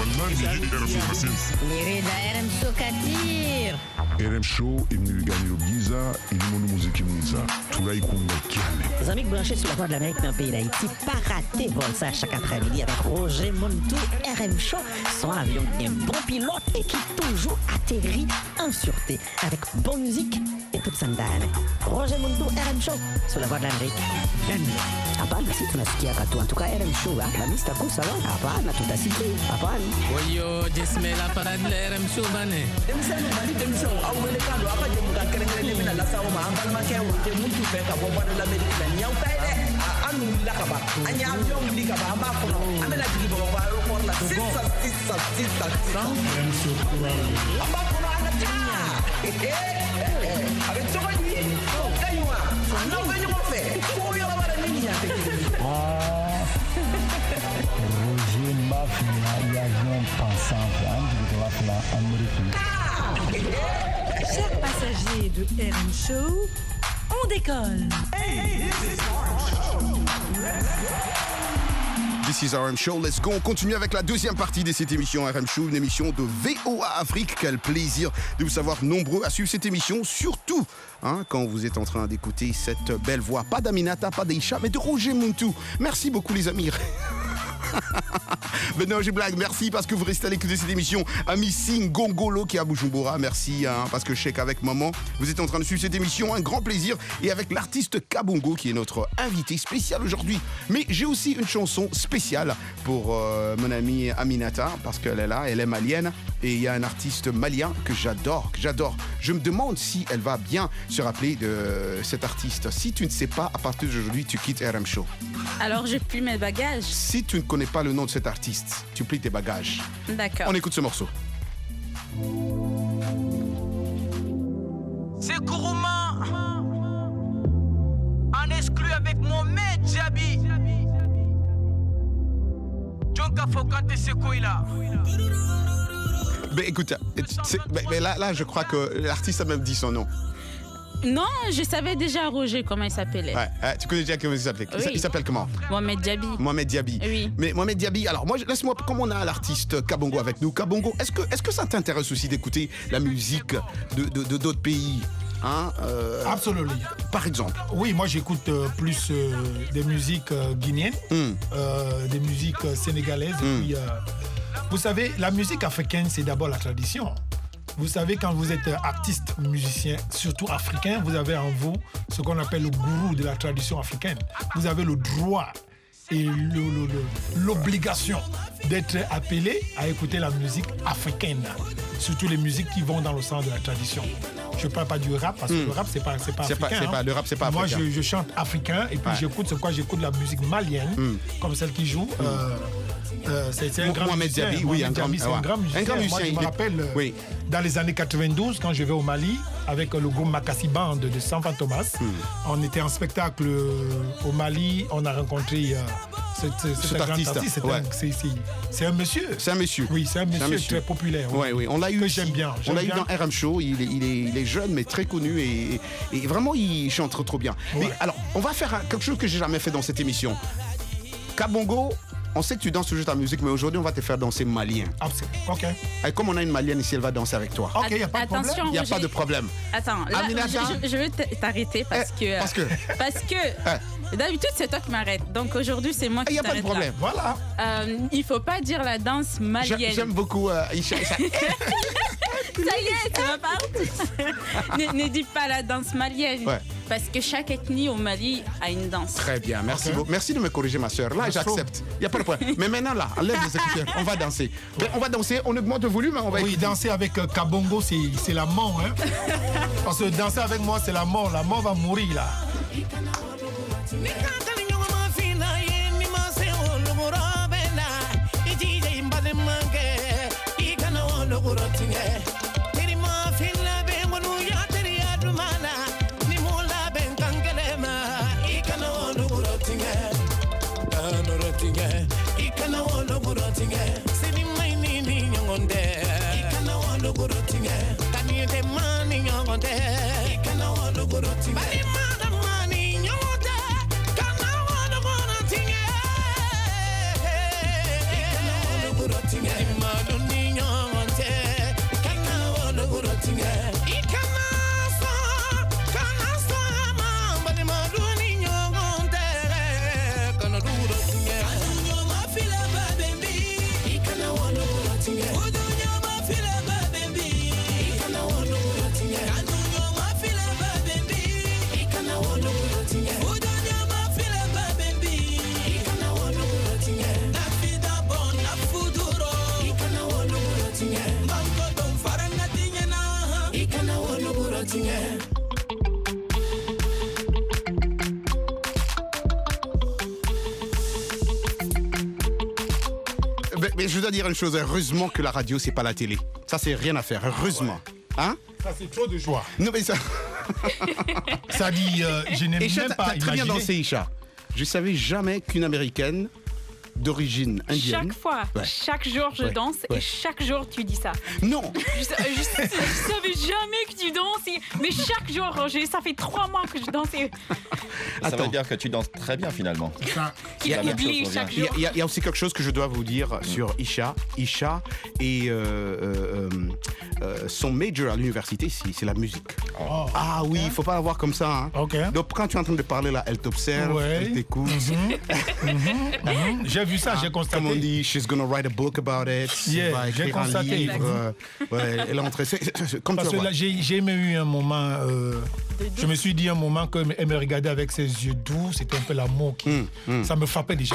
Speaker 5: Lirida R M Show Katir.
Speaker 3: R M Show imnigani Giza ilimono muziki mwiza tunaikunda kiane.
Speaker 15: Les amis branchés sur la Voix de l'Amérique dans le pays d'Haïti, pas rater vol ça chaque après-midi avec Roger Montou. R M Show, son avion bien bon pilote. l'autre équipe toujours atterrit en sûreté avec bonne musique et toute sandale. Roger Mundo, R M Show, sur la voie de l'Amérique. Hapana, si tunasikia katu. En tout cas, R M Show, la mista kusa wa. Hapana, tutasikia. Hapana.
Speaker 16: Oyo, jismela parade la R M Show bane.
Speaker 6: Demisano bali demisano au wele kando apa je muka kerengere de na lasa o ma ambal ma kewo te mutu pe ka bo bana la medina nyau taide anu la ka ba anya avion li ka ba amba ko amela jigi bo ba ro ko la sisa sisa sisa amba ko na ta avec ce qu'on dit kaywa non ba ñu ko fe ko yo ba ni ni ya te
Speaker 17: Roger Mafia, l'avion pensant en Amérique.
Speaker 18: Chers passagers de R M Show, on décolle.
Speaker 8: This is R M Show, let's go. On continue avec la deuxième partie de cette émission R M Show, une émission de V O A Afrique. Quel plaisir de vous savoir nombreux à suivre cette émission, surtout hein, quand vous êtes en train d'écouter cette belle voix. Pas d'Aminata, pas d'Aïcha, mais de Roger Muntu. Merci beaucoup les amis. Mais non, j'ai blague, merci parce que vous restez à l'écoute de cette émission. Ami Sing Gongolo qui est à Bujumbura, merci hein, parce que je sais qu'avec maman, vous êtes en train de suivre cette émission, un grand plaisir. Et avec l'artiste Kabongo qui est notre invité spécial aujourd'hui. Mais j'ai aussi une chanson spéciale pour euh, mon amie Aminata parce qu'elle est là, elle est malienne. Et il y a un artiste malien que j'adore, que j'adore. Je me demande si elle va bien se rappeler de cet artiste. Si tu ne sais pas, à partir d'aujourd'hui, tu quittes R M Show.
Speaker 9: Alors je plie mes bagages.
Speaker 8: Si tu ne connais pas le nom de cet artiste, tu plies tes bagages.
Speaker 9: D'accord.
Speaker 8: On écoute ce morceau.
Speaker 19: C'est Kourouma en exclu avec Mohamed Djabi. Djonka Fokante Sekoila.
Speaker 8: Mais écoute, mais, mais là, là, je crois que l'artiste a même dit son nom.
Speaker 9: Non, je savais déjà Roger comment il s'appelait.
Speaker 8: Ouais, ouais, tu connais déjà comment il s'appelait. Oui. Il s'appelle comment?
Speaker 9: Mohamed Djabi.
Speaker 8: Mohamed Djabi.
Speaker 9: Oui.
Speaker 8: Mais Mohamed Djabi, alors moi, laisse-moi, comme on a l'artiste Kabongo avec nous, Kabongo, est-ce que, est-ce que ça t'intéresse aussi d'écouter la musique de, de, de d'autres pays? Hein, euh,
Speaker 10: Absolument.
Speaker 8: Par exemple.
Speaker 10: Oui, moi j'écoute euh, plus euh, des musiques euh, guinéennes, mm. euh, des musiques euh, sénégalaises. Mm. Et puis, euh, vous savez, la musique africaine, c'est d'abord la tradition. Vous savez, quand vous êtes artiste, musicien, surtout africain, vous avez en vous ce qu'on appelle le gourou de la tradition africaine. Vous avez le droit et le, le, le, l'obligation d'être appelé à écouter la musique africaine, surtout les musiques qui vont dans le sens de la tradition. Je ne parle pas du rap, parce que mmh. le rap, c'est pas, c'est pas
Speaker 8: c'est
Speaker 10: africain.
Speaker 8: Pas, c'est
Speaker 10: hein.
Speaker 8: pas, le rap, c'est pas
Speaker 10: Moi,
Speaker 8: africain.
Speaker 10: Moi, je, je chante africain, et puis ouais. j'écoute, c'est quoi, j'écoute la musique malienne, mmh. comme celle qui joue. Mmh. Euh, Euh, c'est, c'est un grand
Speaker 8: Mohamed
Speaker 10: musicien.
Speaker 8: Djabi, oui,
Speaker 10: Mohamed
Speaker 8: un grand,
Speaker 10: Djabi, c'est
Speaker 8: ouais.
Speaker 10: un grand musicien.
Speaker 8: Un grand musicien.
Speaker 10: Moi, je me rappelle, oui. dans les années quatre-vingt-douze, quand je vais au Mali, avec le groupe Makassi Band de Sanfa Thomas, mm. on était en spectacle au Mali, on a rencontré euh, cet, cet, cet artiste. artiste. C'est, ouais. un, c'est, c'est, c'est un monsieur.
Speaker 8: C'est un monsieur.
Speaker 10: Oui, c'est un monsieur,
Speaker 8: c'est un monsieur.
Speaker 10: très populaire.
Speaker 8: Oui, oui. On l'a eu.
Speaker 10: Que j'aime bien. J'aime
Speaker 8: on l'a
Speaker 10: bien.
Speaker 8: eu dans R M Show. Il est, il est, il est jeune, mais très connu et, et vraiment, il chante trop, trop bien. Ouais. Mais alors, on va faire quelque chose que j'ai jamais fait dans cette émission. Kabongo. On sait que tu danses toujours ta musique, mais aujourd'hui, on va te faire danser malien.
Speaker 10: Absolument. OK.
Speaker 8: Et comme on a une malienne ici, elle va danser avec toi.
Speaker 10: OK, il n'y a pas de
Speaker 9: Attention,
Speaker 10: problème.
Speaker 8: Il n'y a pas de problème.
Speaker 9: Attends, là, je, je, je veux t'arrêter parce
Speaker 8: eh,
Speaker 9: que...
Speaker 8: Parce que...
Speaker 9: Parce que... Eh. D'habitude, c'est toi qui m'arrêtes. Donc aujourd'hui, c'est moi qui
Speaker 8: t'arrête.
Speaker 9: Il n'y a pas de problème.
Speaker 10: Là. Voilà.
Speaker 9: Euh, il ne faut pas dire la danse malienne.
Speaker 8: J'aime, j'aime beaucoup euh, Isha.
Speaker 9: Ça y est, tu vas partir. ne, ne dis pas la danse malienne. Ouais. Parce que chaque ethnie au Mali a une danse.
Speaker 8: Très bien, merci okay. beaucoup. Merci de me corriger, ma soeur. Là, merci j'accepte. Il n'y a pas de problème. Mais maintenant, là, enlève les écouteurs. On va danser. Ouais. On va danser, on augmente le volume. On va
Speaker 10: oui, écouter. Danser avec euh, Kabongo, c'est, c'est la mort. Hein? Parce que danser avec moi, c'est la mort. La mort va mourir, là.
Speaker 12: Feel
Speaker 8: Mais, mais je dois dire une chose, heureusement que la radio, c'est pas la télé. Ça, c'est rien à faire, heureusement. Hein?
Speaker 10: Ça, c'est trop de joie.
Speaker 8: Non, mais ça.
Speaker 10: Ça dit, euh, je n'aime
Speaker 8: Isha,
Speaker 10: même
Speaker 8: t'as-
Speaker 10: pas
Speaker 8: t'as très bien
Speaker 10: imaginer.
Speaker 8: dansé, Isha. Je savais jamais qu'une Américaine d'origine indienne.
Speaker 9: Chaque fois,
Speaker 8: Ouais.
Speaker 9: chaque jour je
Speaker 8: Ouais.
Speaker 9: danse
Speaker 8: Ouais.
Speaker 9: et chaque jour tu dis ça.
Speaker 8: Non.
Speaker 9: Je, je, je savais jamais que tu danses, et- mais chaque jour, Roger, ça fait trois mois que je danse. et-
Speaker 11: Ça veut dire que tu danses très bien finalement.
Speaker 8: Il y, a, il y a-
Speaker 9: oublie chaque
Speaker 8: il y a-
Speaker 9: jour.
Speaker 8: il y a- il y a aussi quelque chose que je dois vous dire sur Isha. Isha et euh, euh, euh, son major à l'université, c'est c'est la musique.
Speaker 10: Oh.
Speaker 8: Ah oui, il faut pas la voir comme ça. hein. Donc quand tu es en train de parler là, elle t'observe,
Speaker 10: Ouais.
Speaker 8: elle t'écoute.
Speaker 10: Mhm. J'ai vu ça, j'ai constaté.
Speaker 8: Comme on dit, she's gonna write a book about it.
Speaker 10: Yeah,
Speaker 8: elle va
Speaker 10: j'ai
Speaker 8: écrire un
Speaker 10: constaté.
Speaker 8: livre. euh, ouais, elle est entrée. c'est- c'est- c'est- Comme
Speaker 10: Parce
Speaker 8: tu
Speaker 10: que
Speaker 8: vas
Speaker 10: là,
Speaker 8: voir.
Speaker 10: j'ai j'ai même eu un moment. euh, je me suis dit un moment qu'elle me regardait avec ses yeux doux, c'était un peu l'amour qui. Ça me frappait déjà.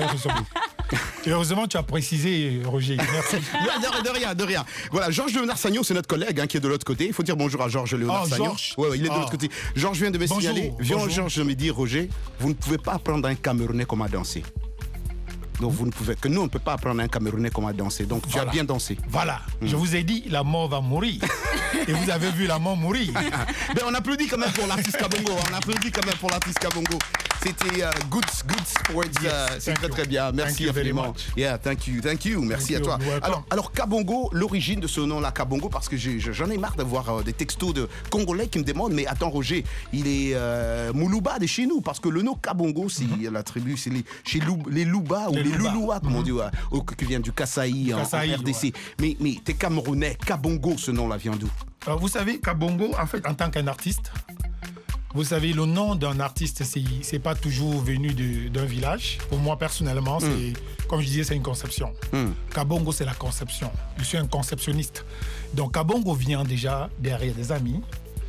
Speaker 10: Et heureusement, tu as précisé, Roger. Merci.
Speaker 8: De, de rien, de rien. Voilà, Georges Léonard Sagnon, c'est notre collègue hein, qui est de l'autre côté. Il faut dire bonjour à Georges Léonard
Speaker 10: Oh,
Speaker 8: Sagnon.
Speaker 10: Georges.
Speaker 8: Ouais, ouais, il est de
Speaker 10: Ah.
Speaker 8: l'autre côté. Georges vient de me
Speaker 10: Bonjour,
Speaker 8: signaler. Viens,
Speaker 10: bonjour.
Speaker 8: Georges, me dire, Roger, vous ne pouvez pas apprendre à un Camerounais comment danser. Donc vous ne pouvez que nous on ne peut pas apprendre à un Camerounais comment danser. Donc tu as
Speaker 10: Voilà.
Speaker 8: bien dansé.
Speaker 10: Voilà,
Speaker 8: Mm.
Speaker 10: je vous ai dit, la mort va mourir. Et vous avez vu la mort mourir.
Speaker 8: Ben, on applaudit quand même pour l'artiste Kabongo. On applaudit quand même pour l'artiste Kabongo. C'était euh, good, good sports. euh, c'est très très bien. Merci
Speaker 10: you very
Speaker 8: infiniment.
Speaker 10: much.
Speaker 8: Yeah, thank you, thank you. Merci
Speaker 10: Thank
Speaker 8: à toi.
Speaker 10: you, welcome.
Speaker 8: Alors, alors Kabongo, l'origine de ce nom-là, Kabongo, parce que j'ai- j'en ai marre d'avoir euh, des textos de Congolais qui me demandent, mais attends Roger, il est euh, Moulouba de chez nous, parce que le nom Kabongo, c'est la tribu, c'est les, chez Lou- les Louba ou
Speaker 10: Les
Speaker 8: les
Speaker 10: Louba.
Speaker 8: Louloua, comme on dit, ouais, au- qui viennent du Kasaï, en, en
Speaker 10: Kasaï,
Speaker 8: R D C. Mais, mais t'es Camerounais, Kabongo, ce nom-là vient d'où?
Speaker 10: Euh, vous savez, Kabongo, en fait, en tant qu'un artiste, vous savez, le nom d'un artiste, c'est c'est pas toujours venu de- d'un village. Pour moi, personnellement, c'est, comme je disais, c'est une conception. Kabongo, c'est la conception. Je suis un conceptionniste. Donc, Kabongo vient déjà derrière des amis.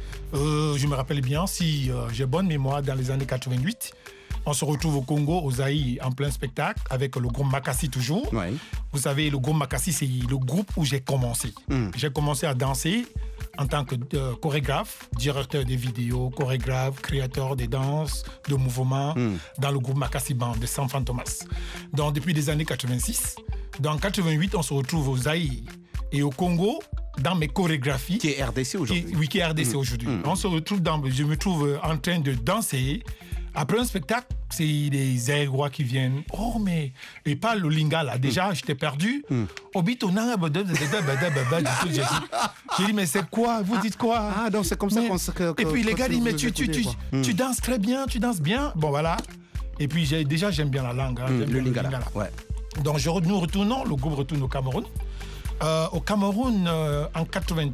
Speaker 10: Euh, je me rappelle bien, si euh, j'ai bonne mémoire, dans les années quatre-vingt-huit, on se retrouve au Congo, au Zaïre, en plein spectacle, avec le groupe Makassi toujours. Vous savez, le groupe Makassi, c'est le groupe où j'ai commencé. J'ai commencé à danser en tant que euh, chorégraphe, directeur des vidéos, chorégraphe, créateur des danses, de mouvements, dans le groupe Makassi Band de San Fantomas. Donc, depuis les années quatre-vingt-six, dans quatre-vingt-huit, on se retrouve au Zaïre et au Congo, dans mes chorégraphies.
Speaker 8: Qui est R D C aujourd'hui.
Speaker 10: Qui- Oui, qui est R D C
Speaker 8: Mm.
Speaker 10: aujourd'hui.
Speaker 8: Mm.
Speaker 10: On se retrouve dans, je me trouve euh, en train de danser. Après un spectacle, c'est les Zaïrois qui viennent. Oh, mais. Et pas le lingala. Déjà, j'étais perdu. Obito nanga bada bada bada bada bada. J'ai dit- j'ai dit, mais c'est quoi? Vous dites quoi?
Speaker 8: Ah, donc c'est comme ça
Speaker 10: Mais-
Speaker 8: qu'on se. que-
Speaker 10: Et puis les
Speaker 8: que
Speaker 10: gars
Speaker 8: tu
Speaker 10: disent, mais
Speaker 8: vous
Speaker 10: tu, tu,
Speaker 8: écoutez,
Speaker 10: tu,
Speaker 8: quoi. Mm.
Speaker 10: tu danses très bien, tu danses bien. Bon, voilà. Et puis j'ai- déjà, j'aime bien la langue. hein.
Speaker 8: Mm,
Speaker 10: J'aime
Speaker 8: le
Speaker 10: bien
Speaker 8: lingala. Ouais.
Speaker 10: Donc je, re- nous retournons, le groupe retourne au Cameroun. Euh, au Cameroun, euh, en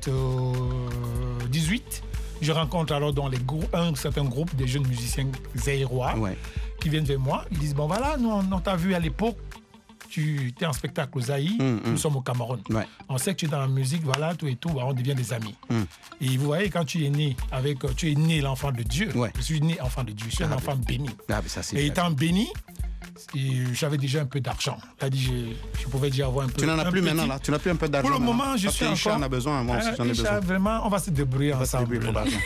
Speaker 10: quatre-vingt-dix-huit, je rencontre alors dans les grou- un certain groupe de jeunes musiciens zaïrois qui viennent vers moi. Ils disent, bon voilà, nous on, on t'a vu à l'époque, tu étais en spectacle au Zaïre, nous sommes au Cameroun. On sait que tu es dans la musique, voilà, tout et tout, bah, on devient des amis. Et vous voyez, quand tu es né avec, euh, tu es né l'enfant de Dieu. Je suis né enfant de Dieu, je suis un
Speaker 8: Ah,
Speaker 10: enfant béni.
Speaker 8: Ah, mais ça, c'est
Speaker 10: Et
Speaker 8: vrai.
Speaker 10: étant béni, et j'avais déjà un peu d'argent. C'est-à-dire, je, je pouvais déjà avoir un peu.
Speaker 8: Tu n'en as
Speaker 10: un
Speaker 8: plus
Speaker 10: petit-
Speaker 8: maintenant, là. Tu n'as plus un peu d'argent.
Speaker 10: Pour le
Speaker 8: maintenant.
Speaker 10: moment, je
Speaker 8: Parce
Speaker 10: suis
Speaker 8: que Isha
Speaker 10: encore.
Speaker 8: en a besoin, moi aussi,
Speaker 10: Euh,
Speaker 8: j'en ai
Speaker 10: Isha,
Speaker 8: besoin.
Speaker 10: vraiment, on va se débrouiller
Speaker 8: On va se
Speaker 10: ensemble.
Speaker 8: débrouiller pour l'argent.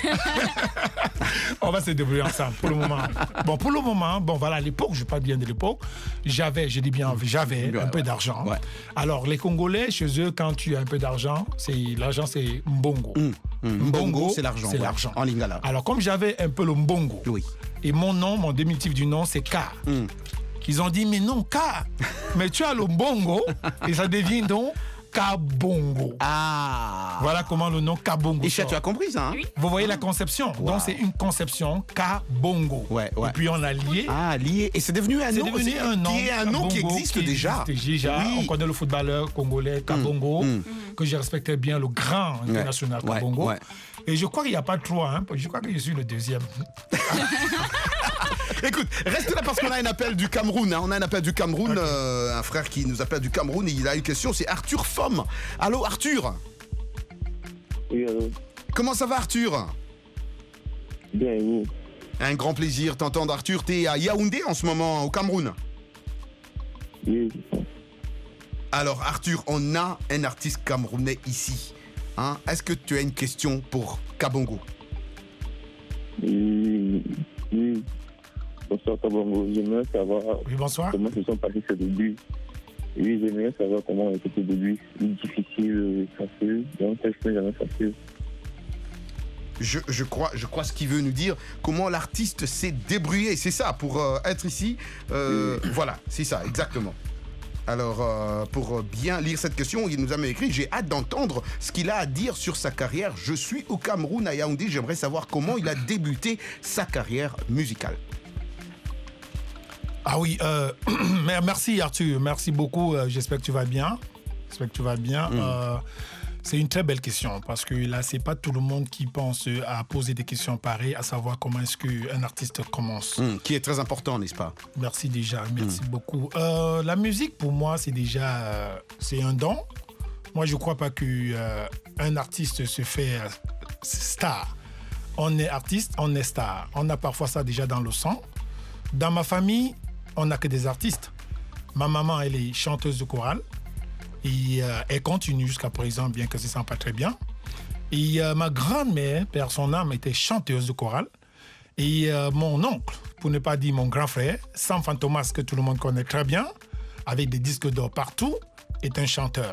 Speaker 10: On va se débrouiller ensemble pour le moment. Bon, pour le moment, bon, voilà, à l'époque, je parle bien de l'époque, j'avais, je dis bien, j'avais
Speaker 8: Ouais,
Speaker 10: un peu
Speaker 8: ouais.
Speaker 10: d'argent. Alors, les Congolais, chez eux, quand tu as un peu d'argent, c'est l'argent, c'est mbongo.
Speaker 8: Mbongo, c'est l'argent,
Speaker 10: C'est
Speaker 8: ouais,
Speaker 10: l'argent.
Speaker 8: en lingala.
Speaker 10: Alors, comme j'avais un peu le mbongo, et mon nom, mon diminutif du nom, c'est K. Ils ont dit, mais non, K. Mais tu as le mbongo, et ça devient donc Kabongo.
Speaker 8: Ah.
Speaker 10: Voilà comment le nom Kabongo.
Speaker 8: Isha,
Speaker 10: sort.
Speaker 8: tu as compris ça, hein?
Speaker 10: Vous voyez la conception. Donc c'est une conception Kabongo.
Speaker 8: Ouais, ouais.
Speaker 10: Et puis on a lié.
Speaker 8: Ah, lié. Et c'est devenu un
Speaker 10: C'est
Speaker 8: nom.
Speaker 10: devenu
Speaker 8: c'est-
Speaker 10: un nom.
Speaker 8: Qui est un nom qui
Speaker 10: Kabongo,
Speaker 8: existe déjà.
Speaker 10: existe déjà.
Speaker 8: Oui.
Speaker 10: On connaît le footballeur congolais Kabongo, que je respectais bien, le grand international
Speaker 8: Ouais,
Speaker 10: Kabongo.
Speaker 8: ouais.
Speaker 10: Et je crois qu'il n'y a pas trois. Hein. Je crois que je suis le deuxième.
Speaker 8: Écoute, reste là parce qu'on a un appel du Cameroun. hein. On a un appel du Cameroun. euh, un frère qui nous appelle du Cameroun et il a une question. C'est Arthur Fomm. Allô, Arthur?
Speaker 20: Oui, allô.
Speaker 8: Comment ça va, Arthur?
Speaker 20: Bien, et vous?
Speaker 8: Un grand plaisir t'entendre, Arthur. T'es à Yaoundé en ce moment, au Cameroun.
Speaker 20: Oui.
Speaker 8: Alors, Arthur, on a un artiste camerounais ici. Hein? Est-ce que tu as une question pour Kabongo?
Speaker 20: Oui, oui. Bonsoir Kabongo. J'aimerais savoir
Speaker 10: oui, bonsoir.
Speaker 20: comment se sont passés ces débuts. Oui, j'aimerais savoir comment étaient les débuts. Difficile, facile. Donc, est-ce jamais facile?
Speaker 8: Je, je, crois, je crois ce qu'il veut nous dire, comment l'artiste s'est débrouillé, c'est ça, pour euh, être ici. Euh, oui. Voilà, c'est ça, exactement. Alors, euh, pour bien lire cette question, il nous a même écrit, j'ai hâte d'entendre ce qu'il a à dire sur sa carrière. Je suis au Cameroun, à Yaoundé, j'aimerais savoir comment il a débuté sa carrière musicale.
Speaker 10: Ah oui, euh, merci Arthur, merci beaucoup, euh, j'espère que tu vas bien. J'espère que tu vas bien. Mmh. Euh, c'est une très belle question parce que là, c'est pas tout le monde qui pense à poser des questions pareilles, à savoir comment est-ce qu'un artiste commence.
Speaker 8: Mmh, qui est très important, n'est-ce pas?
Speaker 10: Merci déjà, merci mmh. beaucoup. Euh, la musique, pour moi, c'est déjà euh, c'est un don. Moi, je crois pas qu'un euh, artiste se fait euh, star. On est artiste, on est star. On a parfois ça déjà dans le sang. Dans ma famille, on n'a que des artistes. Ma maman, elle est chanteuse de chorale. Et euh, elle continue jusqu'à présent, bien que ça ne sent pas très bien. Et euh, ma grand-mère, père son âme, était chanteuse de chorale. Et euh, mon oncle, pour ne pas dire mon grand frère, Sam Fantomas, que tout le monde connaît très bien, avec des disques d'or partout, est un chanteur.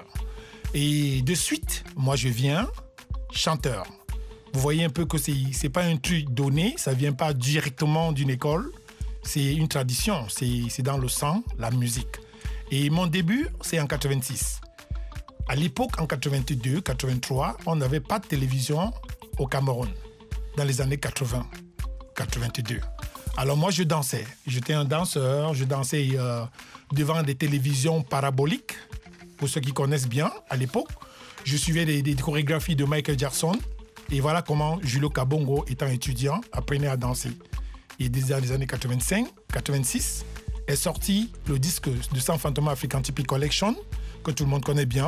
Speaker 10: Et de suite, moi je viens chanteur. Vous voyez un peu que ce n'est pas un truc donné, ça ne vient pas directement d'une école. C'est une tradition, c'est dans le sang, la musique. Et mon début, c'est en quatre-vingt-six. À l'époque, en quatre-vingt-deux, quatre-vingt-trois, on n'avait pas de télévision au Cameroun, dans les années quatre-vingts, quatre-vingt-deux. Alors moi, je dansais. J'étais un danseur, je dansais euh, devant des télévisions paraboliques, pour ceux qui connaissent bien, à l'époque. Je suivais des, des chorégraphies de Michael Jackson. Et voilà comment Julio Kabongo, étant étudiant, apprenait à danser. Et dans les années quatre-vingt-cinq, quatre-vingt-six, est sorti le disque de Sam Fantomas African Typic Collection, que tout le monde connaît bien.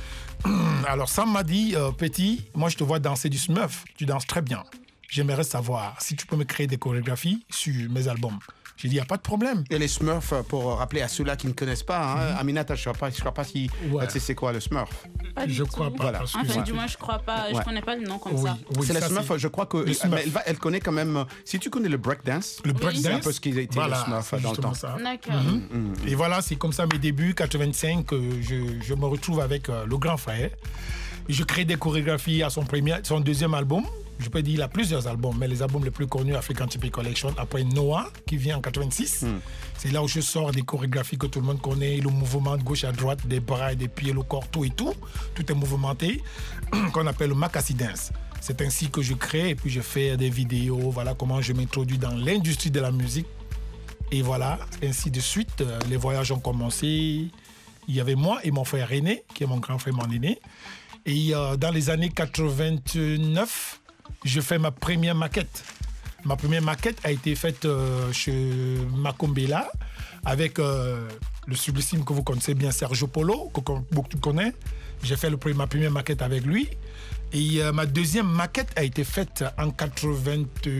Speaker 10: Alors Sam m'a dit, euh, petit, moi je te vois danser du Smurf, tu danses très bien. J'aimerais savoir si tu peux me créer des chorégraphies sur mes albums. J'ai dit, il n'y a pas de problème.
Speaker 8: Et les Smurfs, pour rappeler à ceux-là qui ne connaissent pas, hein, mm-hmm. Aminata, je ne sais pas, je crois pas si ouais. tu sais c'est quoi le Smurf.
Speaker 9: Pas
Speaker 10: je
Speaker 9: tout.
Speaker 10: crois pas.
Speaker 8: Voilà.
Speaker 9: En fait, du moins, je crois pas. Je
Speaker 8: ouais.
Speaker 9: connais pas le nom comme
Speaker 10: oui,
Speaker 9: ça.
Speaker 10: Oui,
Speaker 8: c'est la
Speaker 10: ça,
Speaker 8: Smurf, je crois que elle, va, elle connaît quand même. Si tu connais le breakdance,
Speaker 10: le breakdance,
Speaker 8: c'est un peu ce qui a été
Speaker 10: voilà,
Speaker 8: le Smurf dans le temps.
Speaker 9: D'accord.
Speaker 10: Mm-hmm. Mm-hmm. Et voilà, c'est comme ça mes débuts, quatre-vingt-cinq, je, je me retrouve avec euh, le grand frère. Je crée des chorégraphies à son premier, son deuxième album. Je peux dire qu'il a plusieurs albums, mais les albums les plus connus, African Typic Collection, après Noah, qui vient en quatre-vingt-six. Mm. C'est là où je sors des chorégraphies que tout le monde connaît, le mouvement de gauche à droite, des bras et des pieds, le corps, tout et tout. Tout est mouvementé, qu'on appelle le Makassi Dance. C'est ainsi que je crée et puis je fais des vidéos, voilà comment je m'introduis dans l'industrie de la musique. Et voilà, ainsi de suite, les voyages ont commencé. Il y avait moi et mon frère aîné, qui est mon grand frère, mon aîné. Et euh, dans les années quatre-vingt-neuf, je fais ma première maquette. Ma première maquette a été faite euh, chez Macombela avec euh, le sublime que vous connaissez bien, Sergio Polo, que beaucoup connaissent. J'ai fait le, ma première maquette avec lui. Et euh, ma deuxième maquette a été faite en quatre-vingts,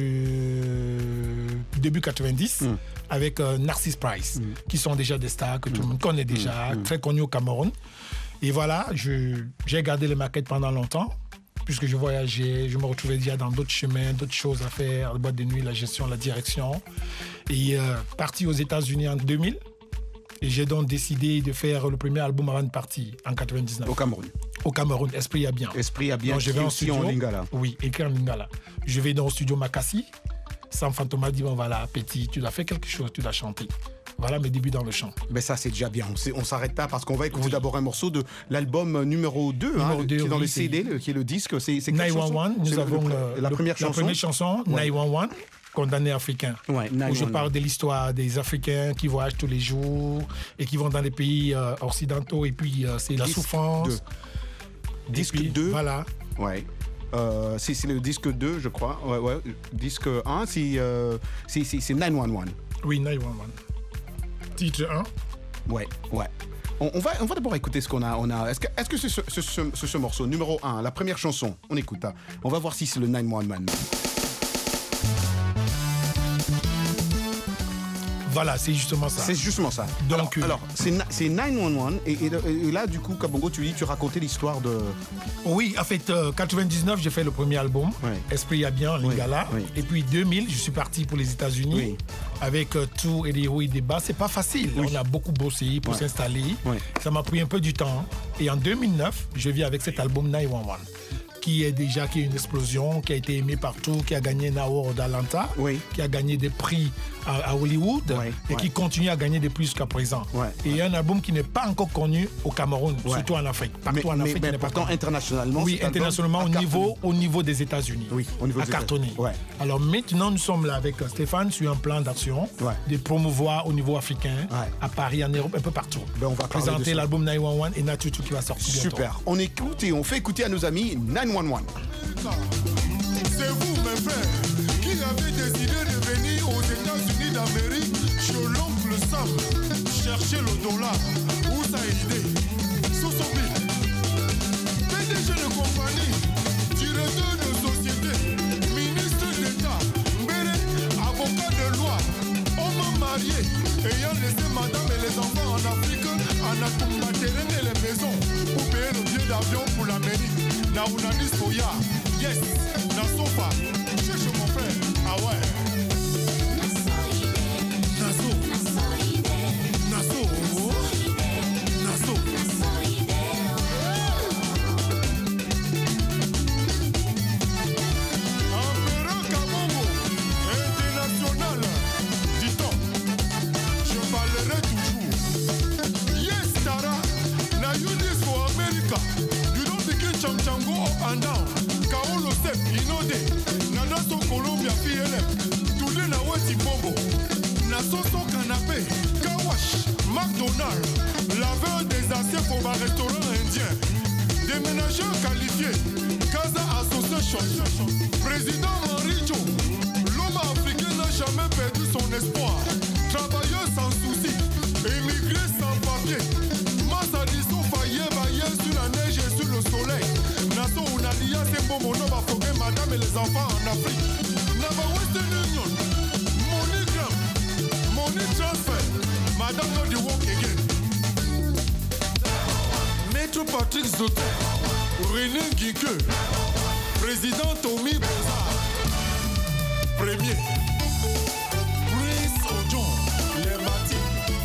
Speaker 10: euh, début quatre-vingt-dix mm. avec euh, Narcisse Price, mm. qui sont déjà des stars que mm. tout le monde connaît déjà, mm. très connus au Cameroun. Et voilà, je, j'ai gardé les maquettes pendant longtemps, puisque je voyageais, je me retrouvais déjà dans d'autres chemins, d'autres choses à faire, la boîte de nuit, la gestion, la direction. Et euh, parti aux États-Unis en deux mille. Et j'ai donc décidé de faire le premier album avant de partir, en quatre-vingt-dix-neuf.
Speaker 8: Au Cameroun.
Speaker 10: Au Cameroun, Esprit à bien.
Speaker 8: Esprit à bien,
Speaker 10: donc, je vais en studio,
Speaker 8: en lingala.
Speaker 10: Oui, écrit en lingala. Je vais dans le studio Makassi. Sam Fantomas dit, bon voilà, petit, tu dois faire quelque chose, tu dois chanter. Voilà mes débuts dans le chant.
Speaker 8: Mais ça, c'est déjà bien. On ne s'arrête pas parce qu'on va écouter oui. d'abord un morceau de l'album numéro deux, numéro hein, deux qui est dans oui, le C D, le, qui est le disque. C'est
Speaker 10: neuf un un, nous
Speaker 8: c'est
Speaker 10: avons
Speaker 8: le,
Speaker 10: le,
Speaker 8: la première
Speaker 10: le,
Speaker 8: chanson.
Speaker 10: La première chanson, ouais. neuf un un, Condamné africain.
Speaker 8: Ouais,
Speaker 10: où je parle de l'histoire des Africains qui voyagent tous les jours et qui vont dans les pays euh, occidentaux. Et puis, euh, c'est la souffrance.
Speaker 8: deux. Disque puis, deux.
Speaker 10: Voilà.
Speaker 8: Ouais. Euh, c'est, c'est le disque deux, je crois. Ouais, ouais. Disque un, c'est, euh, c'est, c'est, c'est neuf un un.
Speaker 10: Oui, neuf un un. Titre un.
Speaker 8: Ouais, ouais. On, on va, on va d'abord écouter ce qu'on a. On a est-ce que, est-ce que c'est ce, ce, ce, ce, ce morceau, numéro un, la première chanson? On écoute. Hein. On va voir si c'est le neuf un un.
Speaker 10: Voilà, c'est justement ça.
Speaker 8: C'est justement ça.
Speaker 10: Donc,
Speaker 8: alors, alors c'est, c'est neuf un un et, et, et là, du coup, Kabongo, tu dis, tu racontais l'histoire de...
Speaker 10: Oui, en fait, euh, quatre-vingt-dix-neuf, j'ai fait le premier album, ouais. Esprit à bien, Lingala. Oui, oui. Et puis deux mille, je suis parti pour les États-Unis oui. avec euh, tout et des hauts et des bas. C'est pas facile. Oui. On a beaucoup bossé pour ouais. s'installer. Ouais. Ça m'a pris un peu du temps. Et en deux mille neuf, je viens avec cet album neuf un un. Qui est déjà qui est une explosion, qui a été aimé partout, qui a gagné un award d'Atlanta, oui. qui a gagné des prix à, à Hollywood oui, et oui. qui continue à gagner des prix jusqu'à présent. Ouais, et ouais. un album qui n'est pas encore connu au Cameroun, ouais. surtout en Afrique. Partout
Speaker 8: mais,
Speaker 10: en Afrique,
Speaker 8: mais,
Speaker 10: il n'est pas
Speaker 8: pourtant
Speaker 10: connu.
Speaker 8: internationalement.
Speaker 10: Oui, internationalement au niveau, au niveau des États-Unis.
Speaker 8: Oui, au niveau
Speaker 10: à
Speaker 8: des
Speaker 10: cartonner.
Speaker 8: Ouais.
Speaker 10: Alors maintenant, nous sommes là avec Stéphane sur un plan d'action, ouais. de promouvoir au niveau africain, ouais. à Paris, en Europe, un peu partout.
Speaker 8: Ben, on va
Speaker 10: présenter l'album neuf un un et Natutu qui va sortir bientôt.
Speaker 8: Super. On écoute et on fait écouter à nos amis neuf un un.
Speaker 13: C'est vous, mes frères, qui avez décidé de venir aux États-Unis d'Amérique chez l'oncle Sam chercher le dollar. Où ça a idée? Sosobi, P D G de compagnie, directeur de société, ministre d'État, Mbere, avocat de loi, homme marié, ayant laissé madame et les enfants en Afrique, en Atumba terrain et les maisons, pour payer le billet d'avion pour l'Amérique. Naounanis Koya. Yes, Nasofa, cherche mon frère, ah ouais. Naso, Naso, Naso, Naso. Empereur Kabongo, international, dit-on, je parlerai toujours. Yes, Tara, na Unis for America, you don't begin cham cham go up and down. Kaolo Step, Inode, Nanaso Colombia P L M, Today na Weti Bombo, Nasoso Canapé, Kawash, McDonald's, laveur des assiettes pour un restaurant indien, déménageur qualifié, Casa Association, président Maricho, l'homme africain n'a jamais perdu son espoir, travailleur sans souci, émigré sans papier, Massadiso Faye Baye sur la neige et sur le soleil. Naso Unalia Sembo no va foguer madame et les enfants en Afrique. Nava Western Union, MoneyGram, Money Transfer, madame no the work again. Maître Patrick Zoto, René Guique, président Tommy Bozard, premier, Prince Ojon, les Mati.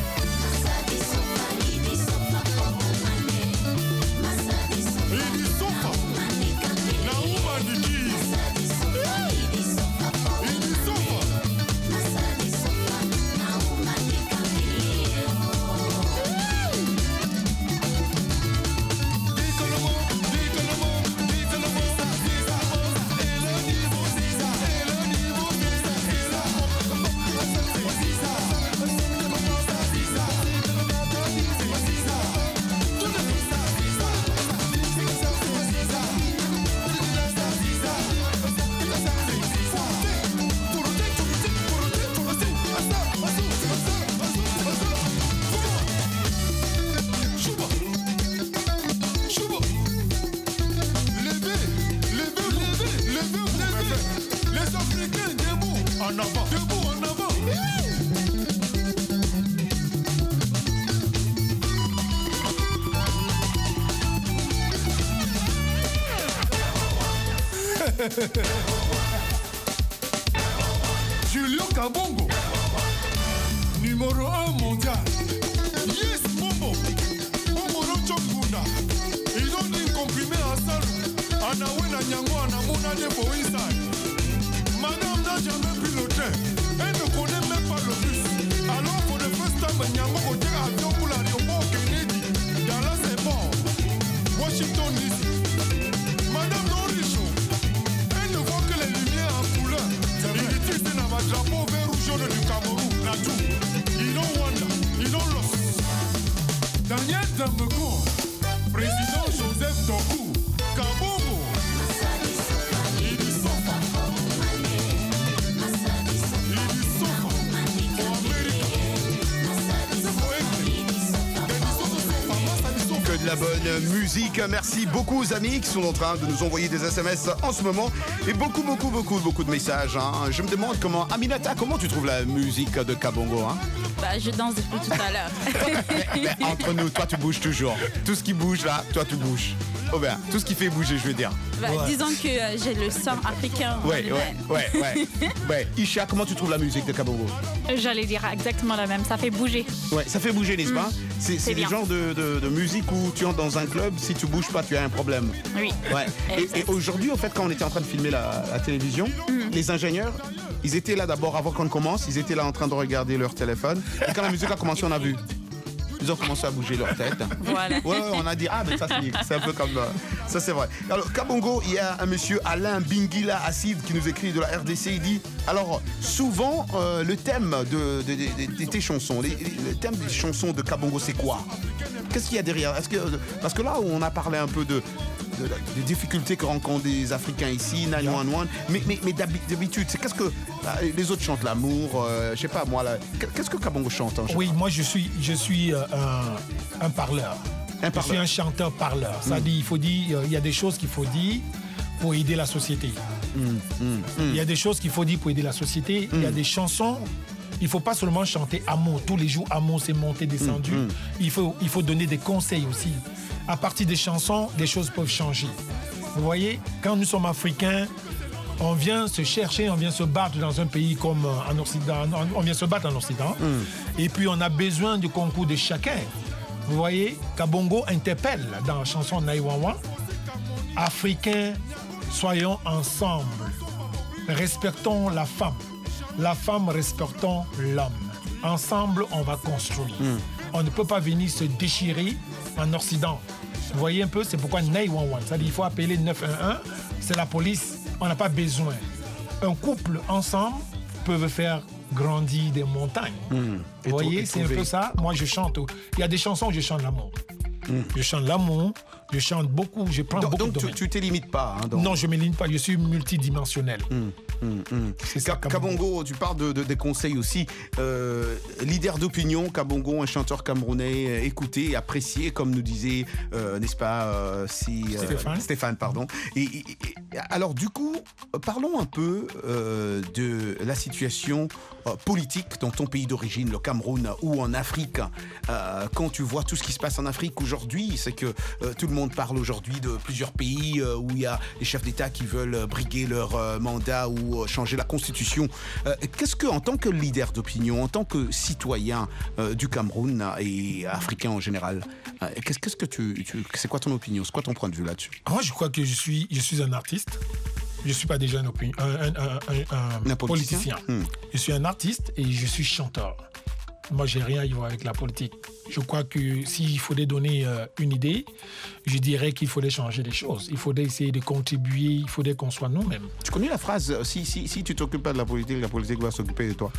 Speaker 13: Julio Kabongo, numéro un mondial. Yes, Bombo, Bombo Rochokunda. Ils ont dit comprimé à Salou. Anawena Nyango, Anamona de for inside. Madame n'a jamais pris le train. Elle ne connaît même pas le bus. Alors, pour the first time, Nyango côté avion pour l'aéroport Kennedy. Dallas est mort. Washington D C. Madame Noricho. Elle ne voit que les lumières en couleur. Il dit c'est dans ma drapeau vert ou jaune du Cameroun. Natou. Ils don't wonder. Ils don't lost. Daniel Zambeko. Président Joseph Doku. Kabongo. Il dit Sofa. Il dit
Speaker 8: la bonne musique. Merci beaucoup aux amis qui sont en train de nous envoyer des S M S en ce moment. Et beaucoup, beaucoup, beaucoup, beaucoup de messages. Hein. Je me demande comment... Aminata, comment tu trouves la musique de Kabongo hein?
Speaker 9: Bah, je danse depuis tout à l'heure.
Speaker 8: mais, mais entre nous, toi tu bouges toujours. Tout ce qui bouge là, toi tu bouges. Oh ben, tout ce qui fait bouger, je veux dire.
Speaker 9: Bah, ouais. Disons que euh, j'ai le sang africain.
Speaker 8: Ouais, ouais, ouais, ouais, ouais. Isha, comment tu trouves la musique de Kabongo?
Speaker 21: J'allais dire exactement la même, ça fait bouger.
Speaker 8: Ouais, ça fait bouger, n'est-ce pas? mmh. C'est, c'est le genre de, de, de musique où tu entres dans un club, si tu bouges pas, tu as un problème.
Speaker 21: Oui.
Speaker 8: Ouais. Et, et aujourd'hui, au fait, quand on était en train de filmer la, la télévision, mmh. les ingénieurs, ils étaient là d'abord avant qu'on commence, ils étaient là en train de regarder leur téléphone. Et quand la musique a commencé, on a vu. Ils ont commencé à bouger leur tête.
Speaker 21: Voilà.
Speaker 8: Ouais, ouais, on a dit, ah, mais ça, c'est, c'est un peu comme. Euh, ça, c'est vrai. Alors, Kabongo, il y a un monsieur Alain Bingila Acide qui nous écrit de la R D C. Il dit alors, souvent, euh, le thème de, de, de, de, de tes chansons, les, le thème des chansons de Kabongo, c'est quoi? Qu'est-ce qu'il y a derrière? Est-ce que, parce que là, on a parlé un peu de. des difficultés que rencontrent des Africains ici, neuf un un, mais, mais, mais d'habitude, c'est qu'est-ce que les autres chantent l'amour, euh, je sais pas moi, là, qu'est-ce que Kabongo chante en
Speaker 10: Oui, moi je suis, je suis euh, un, un parleur. Un parleur. Je suis un chanteur parleur. Ça mm. dit, il faut dire, il y a des choses qu'il faut dire pour aider la société. Mm, mm, mm. Il y a des choses qu'il faut dire pour aider la société. Mm. Il y a des chansons. Il ne faut pas seulement chanter amour. Tous les jours, amour, c'est monté, descendu. Mm, mm. Il faut, il faut donner des conseils aussi. À partir des chansons, des choses peuvent changer. Vous voyez, quand nous sommes africains, on vient se chercher, on vient se battre dans un pays comme en Occident, on vient se battre en Occident, mm. et puis on a besoin du concours de chacun. Vous voyez, Kabongo interpelle dans la chanson Naïwawa, Africains, soyons ensemble, respectons la femme, la femme respectons l'homme. Ensemble, on va construire. Mm. On ne peut pas venir se déchirer en Occident. Vous voyez un peu, c'est pourquoi neuf un un, c'est-à-dire il faut appeler neuf un un, c'est la police, on n'a pas besoin. Un couple ensemble peut faire grandir des montagnes. Mmh. Vous voyez, c'est un peu ça. Moi, je chante. Il y a des chansons où je chante l'amour. Mmh. Je chante l'amour, je chante beaucoup, je prends donc, beaucoup
Speaker 8: donc
Speaker 10: de
Speaker 8: Donc tu ne te limites pas hein, donc...
Speaker 10: Non, je ne me limite pas, je suis multidimensionnel. Mmh.
Speaker 8: Mmh, mmh. C'est ça, Kabongo, tu parles de, de, des conseils aussi. Euh, leader d'opinion, Kabongo, un chanteur camerounais, euh, écouté et apprécié, comme nous disait, euh, n'est-ce pas, euh, si, euh,
Speaker 10: Stéphane.
Speaker 8: Stéphane, pardon. Et, et, et, alors, du coup, parlons un peu euh, de la situation euh, politique dans ton pays d'origine, le Cameroun, ou en Afrique. Euh, quand tu vois tout ce qui se passe en Afrique aujourd'hui, c'est que euh, tout le monde parle aujourd'hui de plusieurs pays euh, où il y a des chefs d'État qui veulent briguer leur euh, mandat ou changer la constitution. Euh, qu'est-ce que, en tant que leader d'opinion, en tant que citoyen euh, du Cameroun et africain en général, euh, qu'est-ce, qu'est-ce que tu, tu, c'est quoi ton opinion, c'est quoi ton point de vue là-dessus?
Speaker 10: Moi, je crois que je suis, je suis un artiste. Je ne suis pas déjà un, opinion, un, un, un, un, un politicien. politicien. Hmm. Je suis un artiste et je suis chanteur. Moi, j'ai rien à y voir avec la politique. Je crois que s'il faudrait donner euh, une idée, je dirais qu'il faudrait changer les choses. Il faudrait essayer de contribuer, il faudrait qu'on soit nous-mêmes.
Speaker 8: Tu connais la phrase « si, si, si tu t'occupes pas de la politique, la politique va s'occuper de toi ».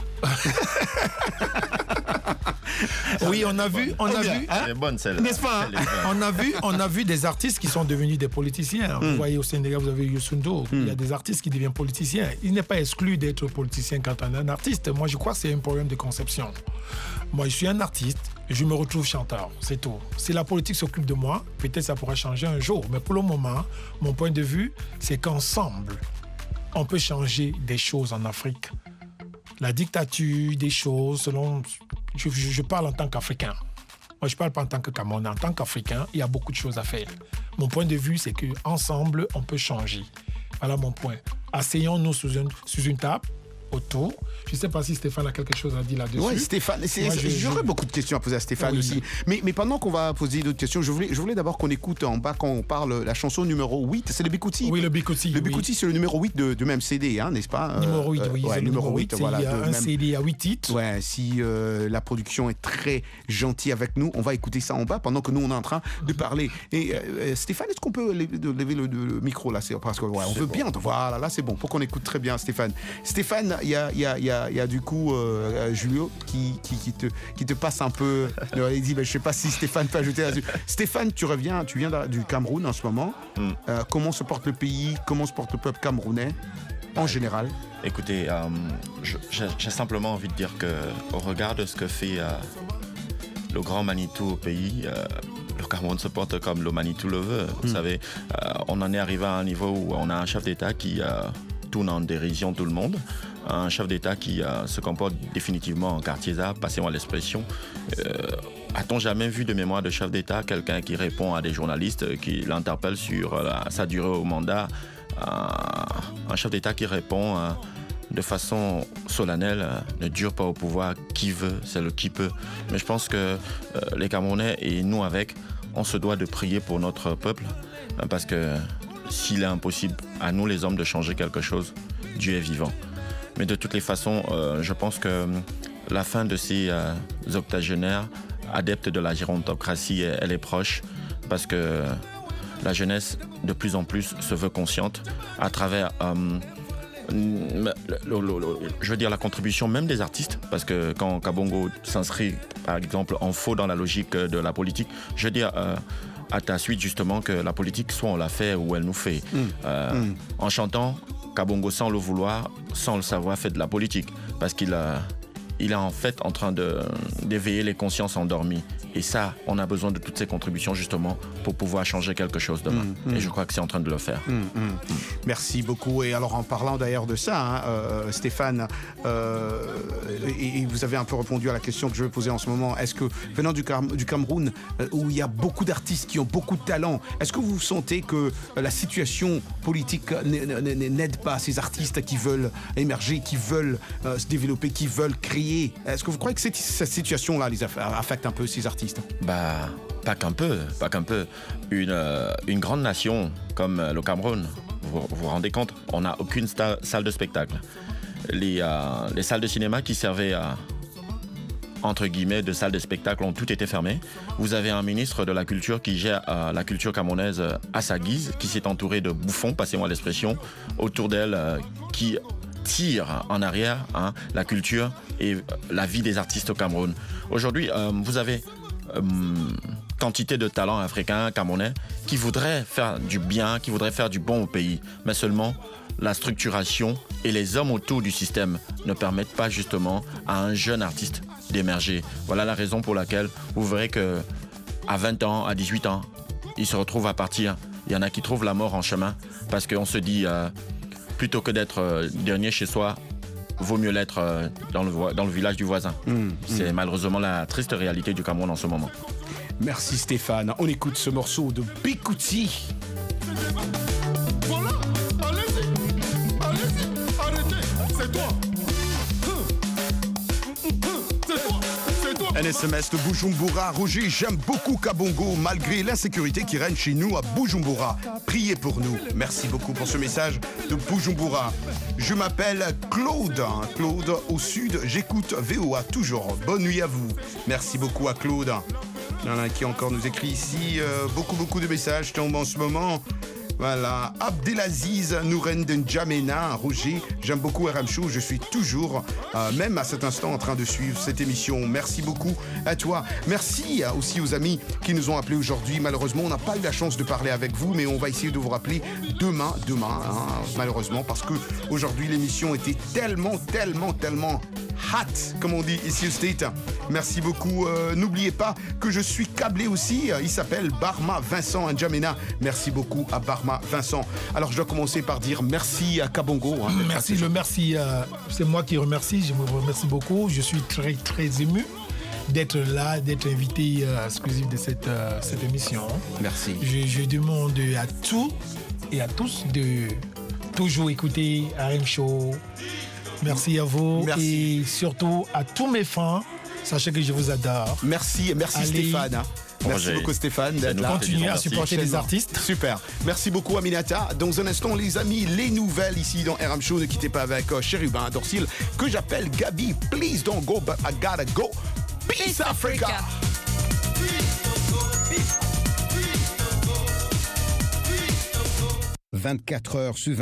Speaker 10: Oui, on a vu, on a vu,
Speaker 11: hein? C'est bonne celle-là.
Speaker 10: N'est-ce pas? On a vu, on a vu des artistes qui sont devenus des politiciens. Mm. Vous voyez au Sénégal, vous avez Youssou N'Dour. Mm. Il y a des artistes qui deviennent politiciens. Il n'est pas exclu d'être politicien quand on est un artiste. Moi, je crois que c'est un problème de conception. Moi, je suis un artiste. Je me retrouve chanteur, c'est tout. Si la politique s'occupe de moi, peut-être ça pourra changer un jour. Mais pour le moment, mon point de vue, c'est qu'ensemble, on peut changer des choses en Afrique. La dictature, des choses, selon... Je, je, je parle en tant qu'Africain. Moi, je ne parle pas en tant que Camerounais. En tant qu'Africain, il y a beaucoup de choses à faire. Mon point de vue, c'est qu'ensemble, on peut changer. Voilà mon point. Asseyons-nous sous une, sous une table, autour. Je ne sais pas si Stéphane a quelque chose à dire là-dessus.
Speaker 8: Oui, Stéphane, c'est, Moi, je, j'aurais je... beaucoup de questions à poser à Stéphane oui. aussi. Mais, mais pendant qu'on va poser d'autres questions, je voulais, je voulais d'abord qu'on écoute en bas quand on parle la chanson numéro huit. C'est le Bikouti.
Speaker 10: Oui, le Bikouti.
Speaker 8: Le Bikouti, oui. C'est le numéro huit de, du même C D, hein, n'est-ce pas?
Speaker 10: Numéro huit, euh, oui.
Speaker 8: Ouais,
Speaker 10: c'est le numéro huit.
Speaker 8: Voilà,
Speaker 10: il y a un
Speaker 8: même...
Speaker 10: C D à huit titres.
Speaker 8: Ouais, si euh, la production est très gentille avec nous, on va écouter ça en bas pendant que nous, on est en train de parler. Et euh, Stéphane, est-ce qu'on peut lever le, le micro là? C'est parce qu'on ouais, veut bon. bien. Voilà, là, c'est bon. Pour qu'on écoute très bien Stéphane. Stéphane, il y a, y a, y a il y a du coup euh, Julio qui, qui, qui, te, qui te passe un peu. Il dit, ben, je ne sais pas si Stéphane peut ajouter là-dessus. Stéphane, tu reviens, tu viens du Cameroun en ce moment. Mm. Euh, comment se porte le pays? Comment se porte le peuple camerounais en général?
Speaker 11: Écoutez, euh, je, j'ai, j'ai simplement envie de dire qu'au regard de ce que fait euh, le grand Manitou au pays, euh, le Cameroun se porte comme le Manitou le veut. Vous mmh. savez, euh, on en est arrivé à un niveau où on a un chef d'État qui euh, tourne en dérision tout le monde. Un chef d'État qui euh, se comporte définitivement en quartier-zard, passez-moi l'expression. Euh, a-t-on jamais vu de mémoire de chef d'État quelqu'un qui répond à des journalistes, qui l'interpellent sur euh, sa durée au mandat, euh, un chef d'État qui répond euh, de façon solennelle, euh, ne dure pas au pouvoir, qui veut, c'est le qui peut. Mais je pense que euh, les Camerounais et nous avec, on se doit de prier pour notre peuple, euh, parce que s'il est impossible à nous les hommes de changer quelque chose, Dieu est vivant. Mais de toutes les façons, euh, je pense que la fin de ces euh, octogénaires adeptes de la gérontocratie, elle est proche, parce que la jeunesse, de plus en plus, se veut consciente à travers, euh, le, le, le, je veux dire, la contribution même des artistes, parce que quand Kabongo s'inscrit, par exemple, en faux dans la logique de la politique, je veux dire... Euh, à ta suite, justement, que la politique, soit on la fait ou elle nous fait. Mmh. Euh, mmh. En chantant, Kabongo, sans le vouloir, sans le savoir, fait de la politique. Parce qu'il a, il est en fait en train de, d'éveiller les consciences endormies. Et ça, on a besoin de toutes ces contributions, justement, pour pouvoir changer quelque chose demain. Mmh. Et je crois que c'est en train de le faire.
Speaker 8: Mmh. Mmh. Merci beaucoup. Et alors, en parlant d'ailleurs de ça, hein, euh, Stéphane, euh, et, et vous avez un peu répondu à la question que je vais poser en ce moment. Est-ce que, venant du, Cam- du Cameroun, euh, où il y a beaucoup d'artistes qui ont beaucoup de talent, est-ce que vous sentez que euh, la situation politique n- n- n'aide pas ces artistes qui veulent émerger, qui veulent euh, se développer, qui veulent créer? Est-ce que vous croyez que cette, cette situation-là les aff- affecte un peu ces artistes?
Speaker 11: Bah, pas qu'un peu, pas qu'un peu. Une, euh, une grande nation comme euh, le Cameroun, vous vous rendez compte, on n'a aucune sta- salle de spectacle. Les, euh, les salles de cinéma qui servaient à, entre guillemets, de salles de spectacle ont toutes été fermées. Vous avez un ministre de la Culture qui gère euh, la culture camerounaise euh, à sa guise, qui s'est entouré de bouffons, passez-moi l'expression, autour d'elle, euh, qui tire en arrière hein, la culture et la vie des artistes au Cameroun. Aujourd'hui, euh, vous avez euh, quantité de talents africains, camerounais, qui voudraient faire du bien, qui voudraient faire du bon au pays. Mais seulement, la structuration et les hommes autour du système ne permettent pas justement à un jeune artiste d'émerger. Voilà la raison pour laquelle vous verrez qu'à vingt ans, à dix-huit ans, il se retrouve à partir. Il y en a qui trouvent la mort en chemin parce qu'on se dit, euh, plutôt que d'être euh, dernier chez soi, vaut mieux l'être euh, dans, le, dans le village du voisin. Mmh, C'est mmh. malheureusement la triste réalité du Cameroun en ce moment.
Speaker 8: Merci Stéphane. On écoute ce morceau de Bikouti.
Speaker 13: Voilà, allez-y, allez-y, arrêtez, c'est toi.
Speaker 8: Un S M S de Bujumbura. Roger, j'aime beaucoup Kabongo malgré l'insécurité qui règne chez nous à Bujumbura. Priez pour nous. Merci beaucoup pour ce message de Bujumbura. Je m'appelle Claude. Claude au sud, j'écoute V O A toujours. Bonne nuit à vous. Merci beaucoup à Claude. Il y en a qui encore nous écrit ici. Euh, beaucoup, beaucoup de messages tombent en ce moment. Voilà, Abdelaziz Nouren N'Djamena, Roger, j'aime beaucoup R M Show, je suis toujours, euh, même à cet instant, en train de suivre cette émission. Merci beaucoup à toi. Merci euh, aussi aux amis qui nous ont appelés aujourd'hui. Malheureusement, on n'a pas eu la chance de parler avec vous, mais on va essayer de vous rappeler demain, demain, hein, malheureusement, parce que aujourd'hui l'émission était tellement, tellement, tellement hot, comme on dit ici au State. Merci beaucoup. Euh, n'oubliez pas que je suis câblé aussi. Il s'appelle Barma Vincent N'Djamena. Merci beaucoup à Barma Vincent. Alors, je dois commencer par dire merci à Kabongo. Hein,
Speaker 10: merci, le merci. Euh, c'est moi qui remercie. Je vous remercie beaucoup. Je suis très, très ému d'être là, d'être invité euh, exclusif de cette, euh, cette émission.
Speaker 8: Merci.
Speaker 10: Je, je demande à tous et à tous de toujours écouter R M Show. Merci à vous. Merci. Et surtout à tous mes fans. Sachez que je vous adore.
Speaker 8: Merci, merci Allez. Stéphane. Merci Roger. beaucoup Stéphane d'être là.
Speaker 10: Continuez à supporter les artistes.
Speaker 8: Super. Merci beaucoup Aminata. Dans un instant les amis, les nouvelles ici dans R M Show. Ne quittez pas avec euh, Chérubin Dorsil que j'appelle Gabi. Please don't go but I gotta go. Peace, Peace Africa. Africa.
Speaker 2: vingt-quatre heures sur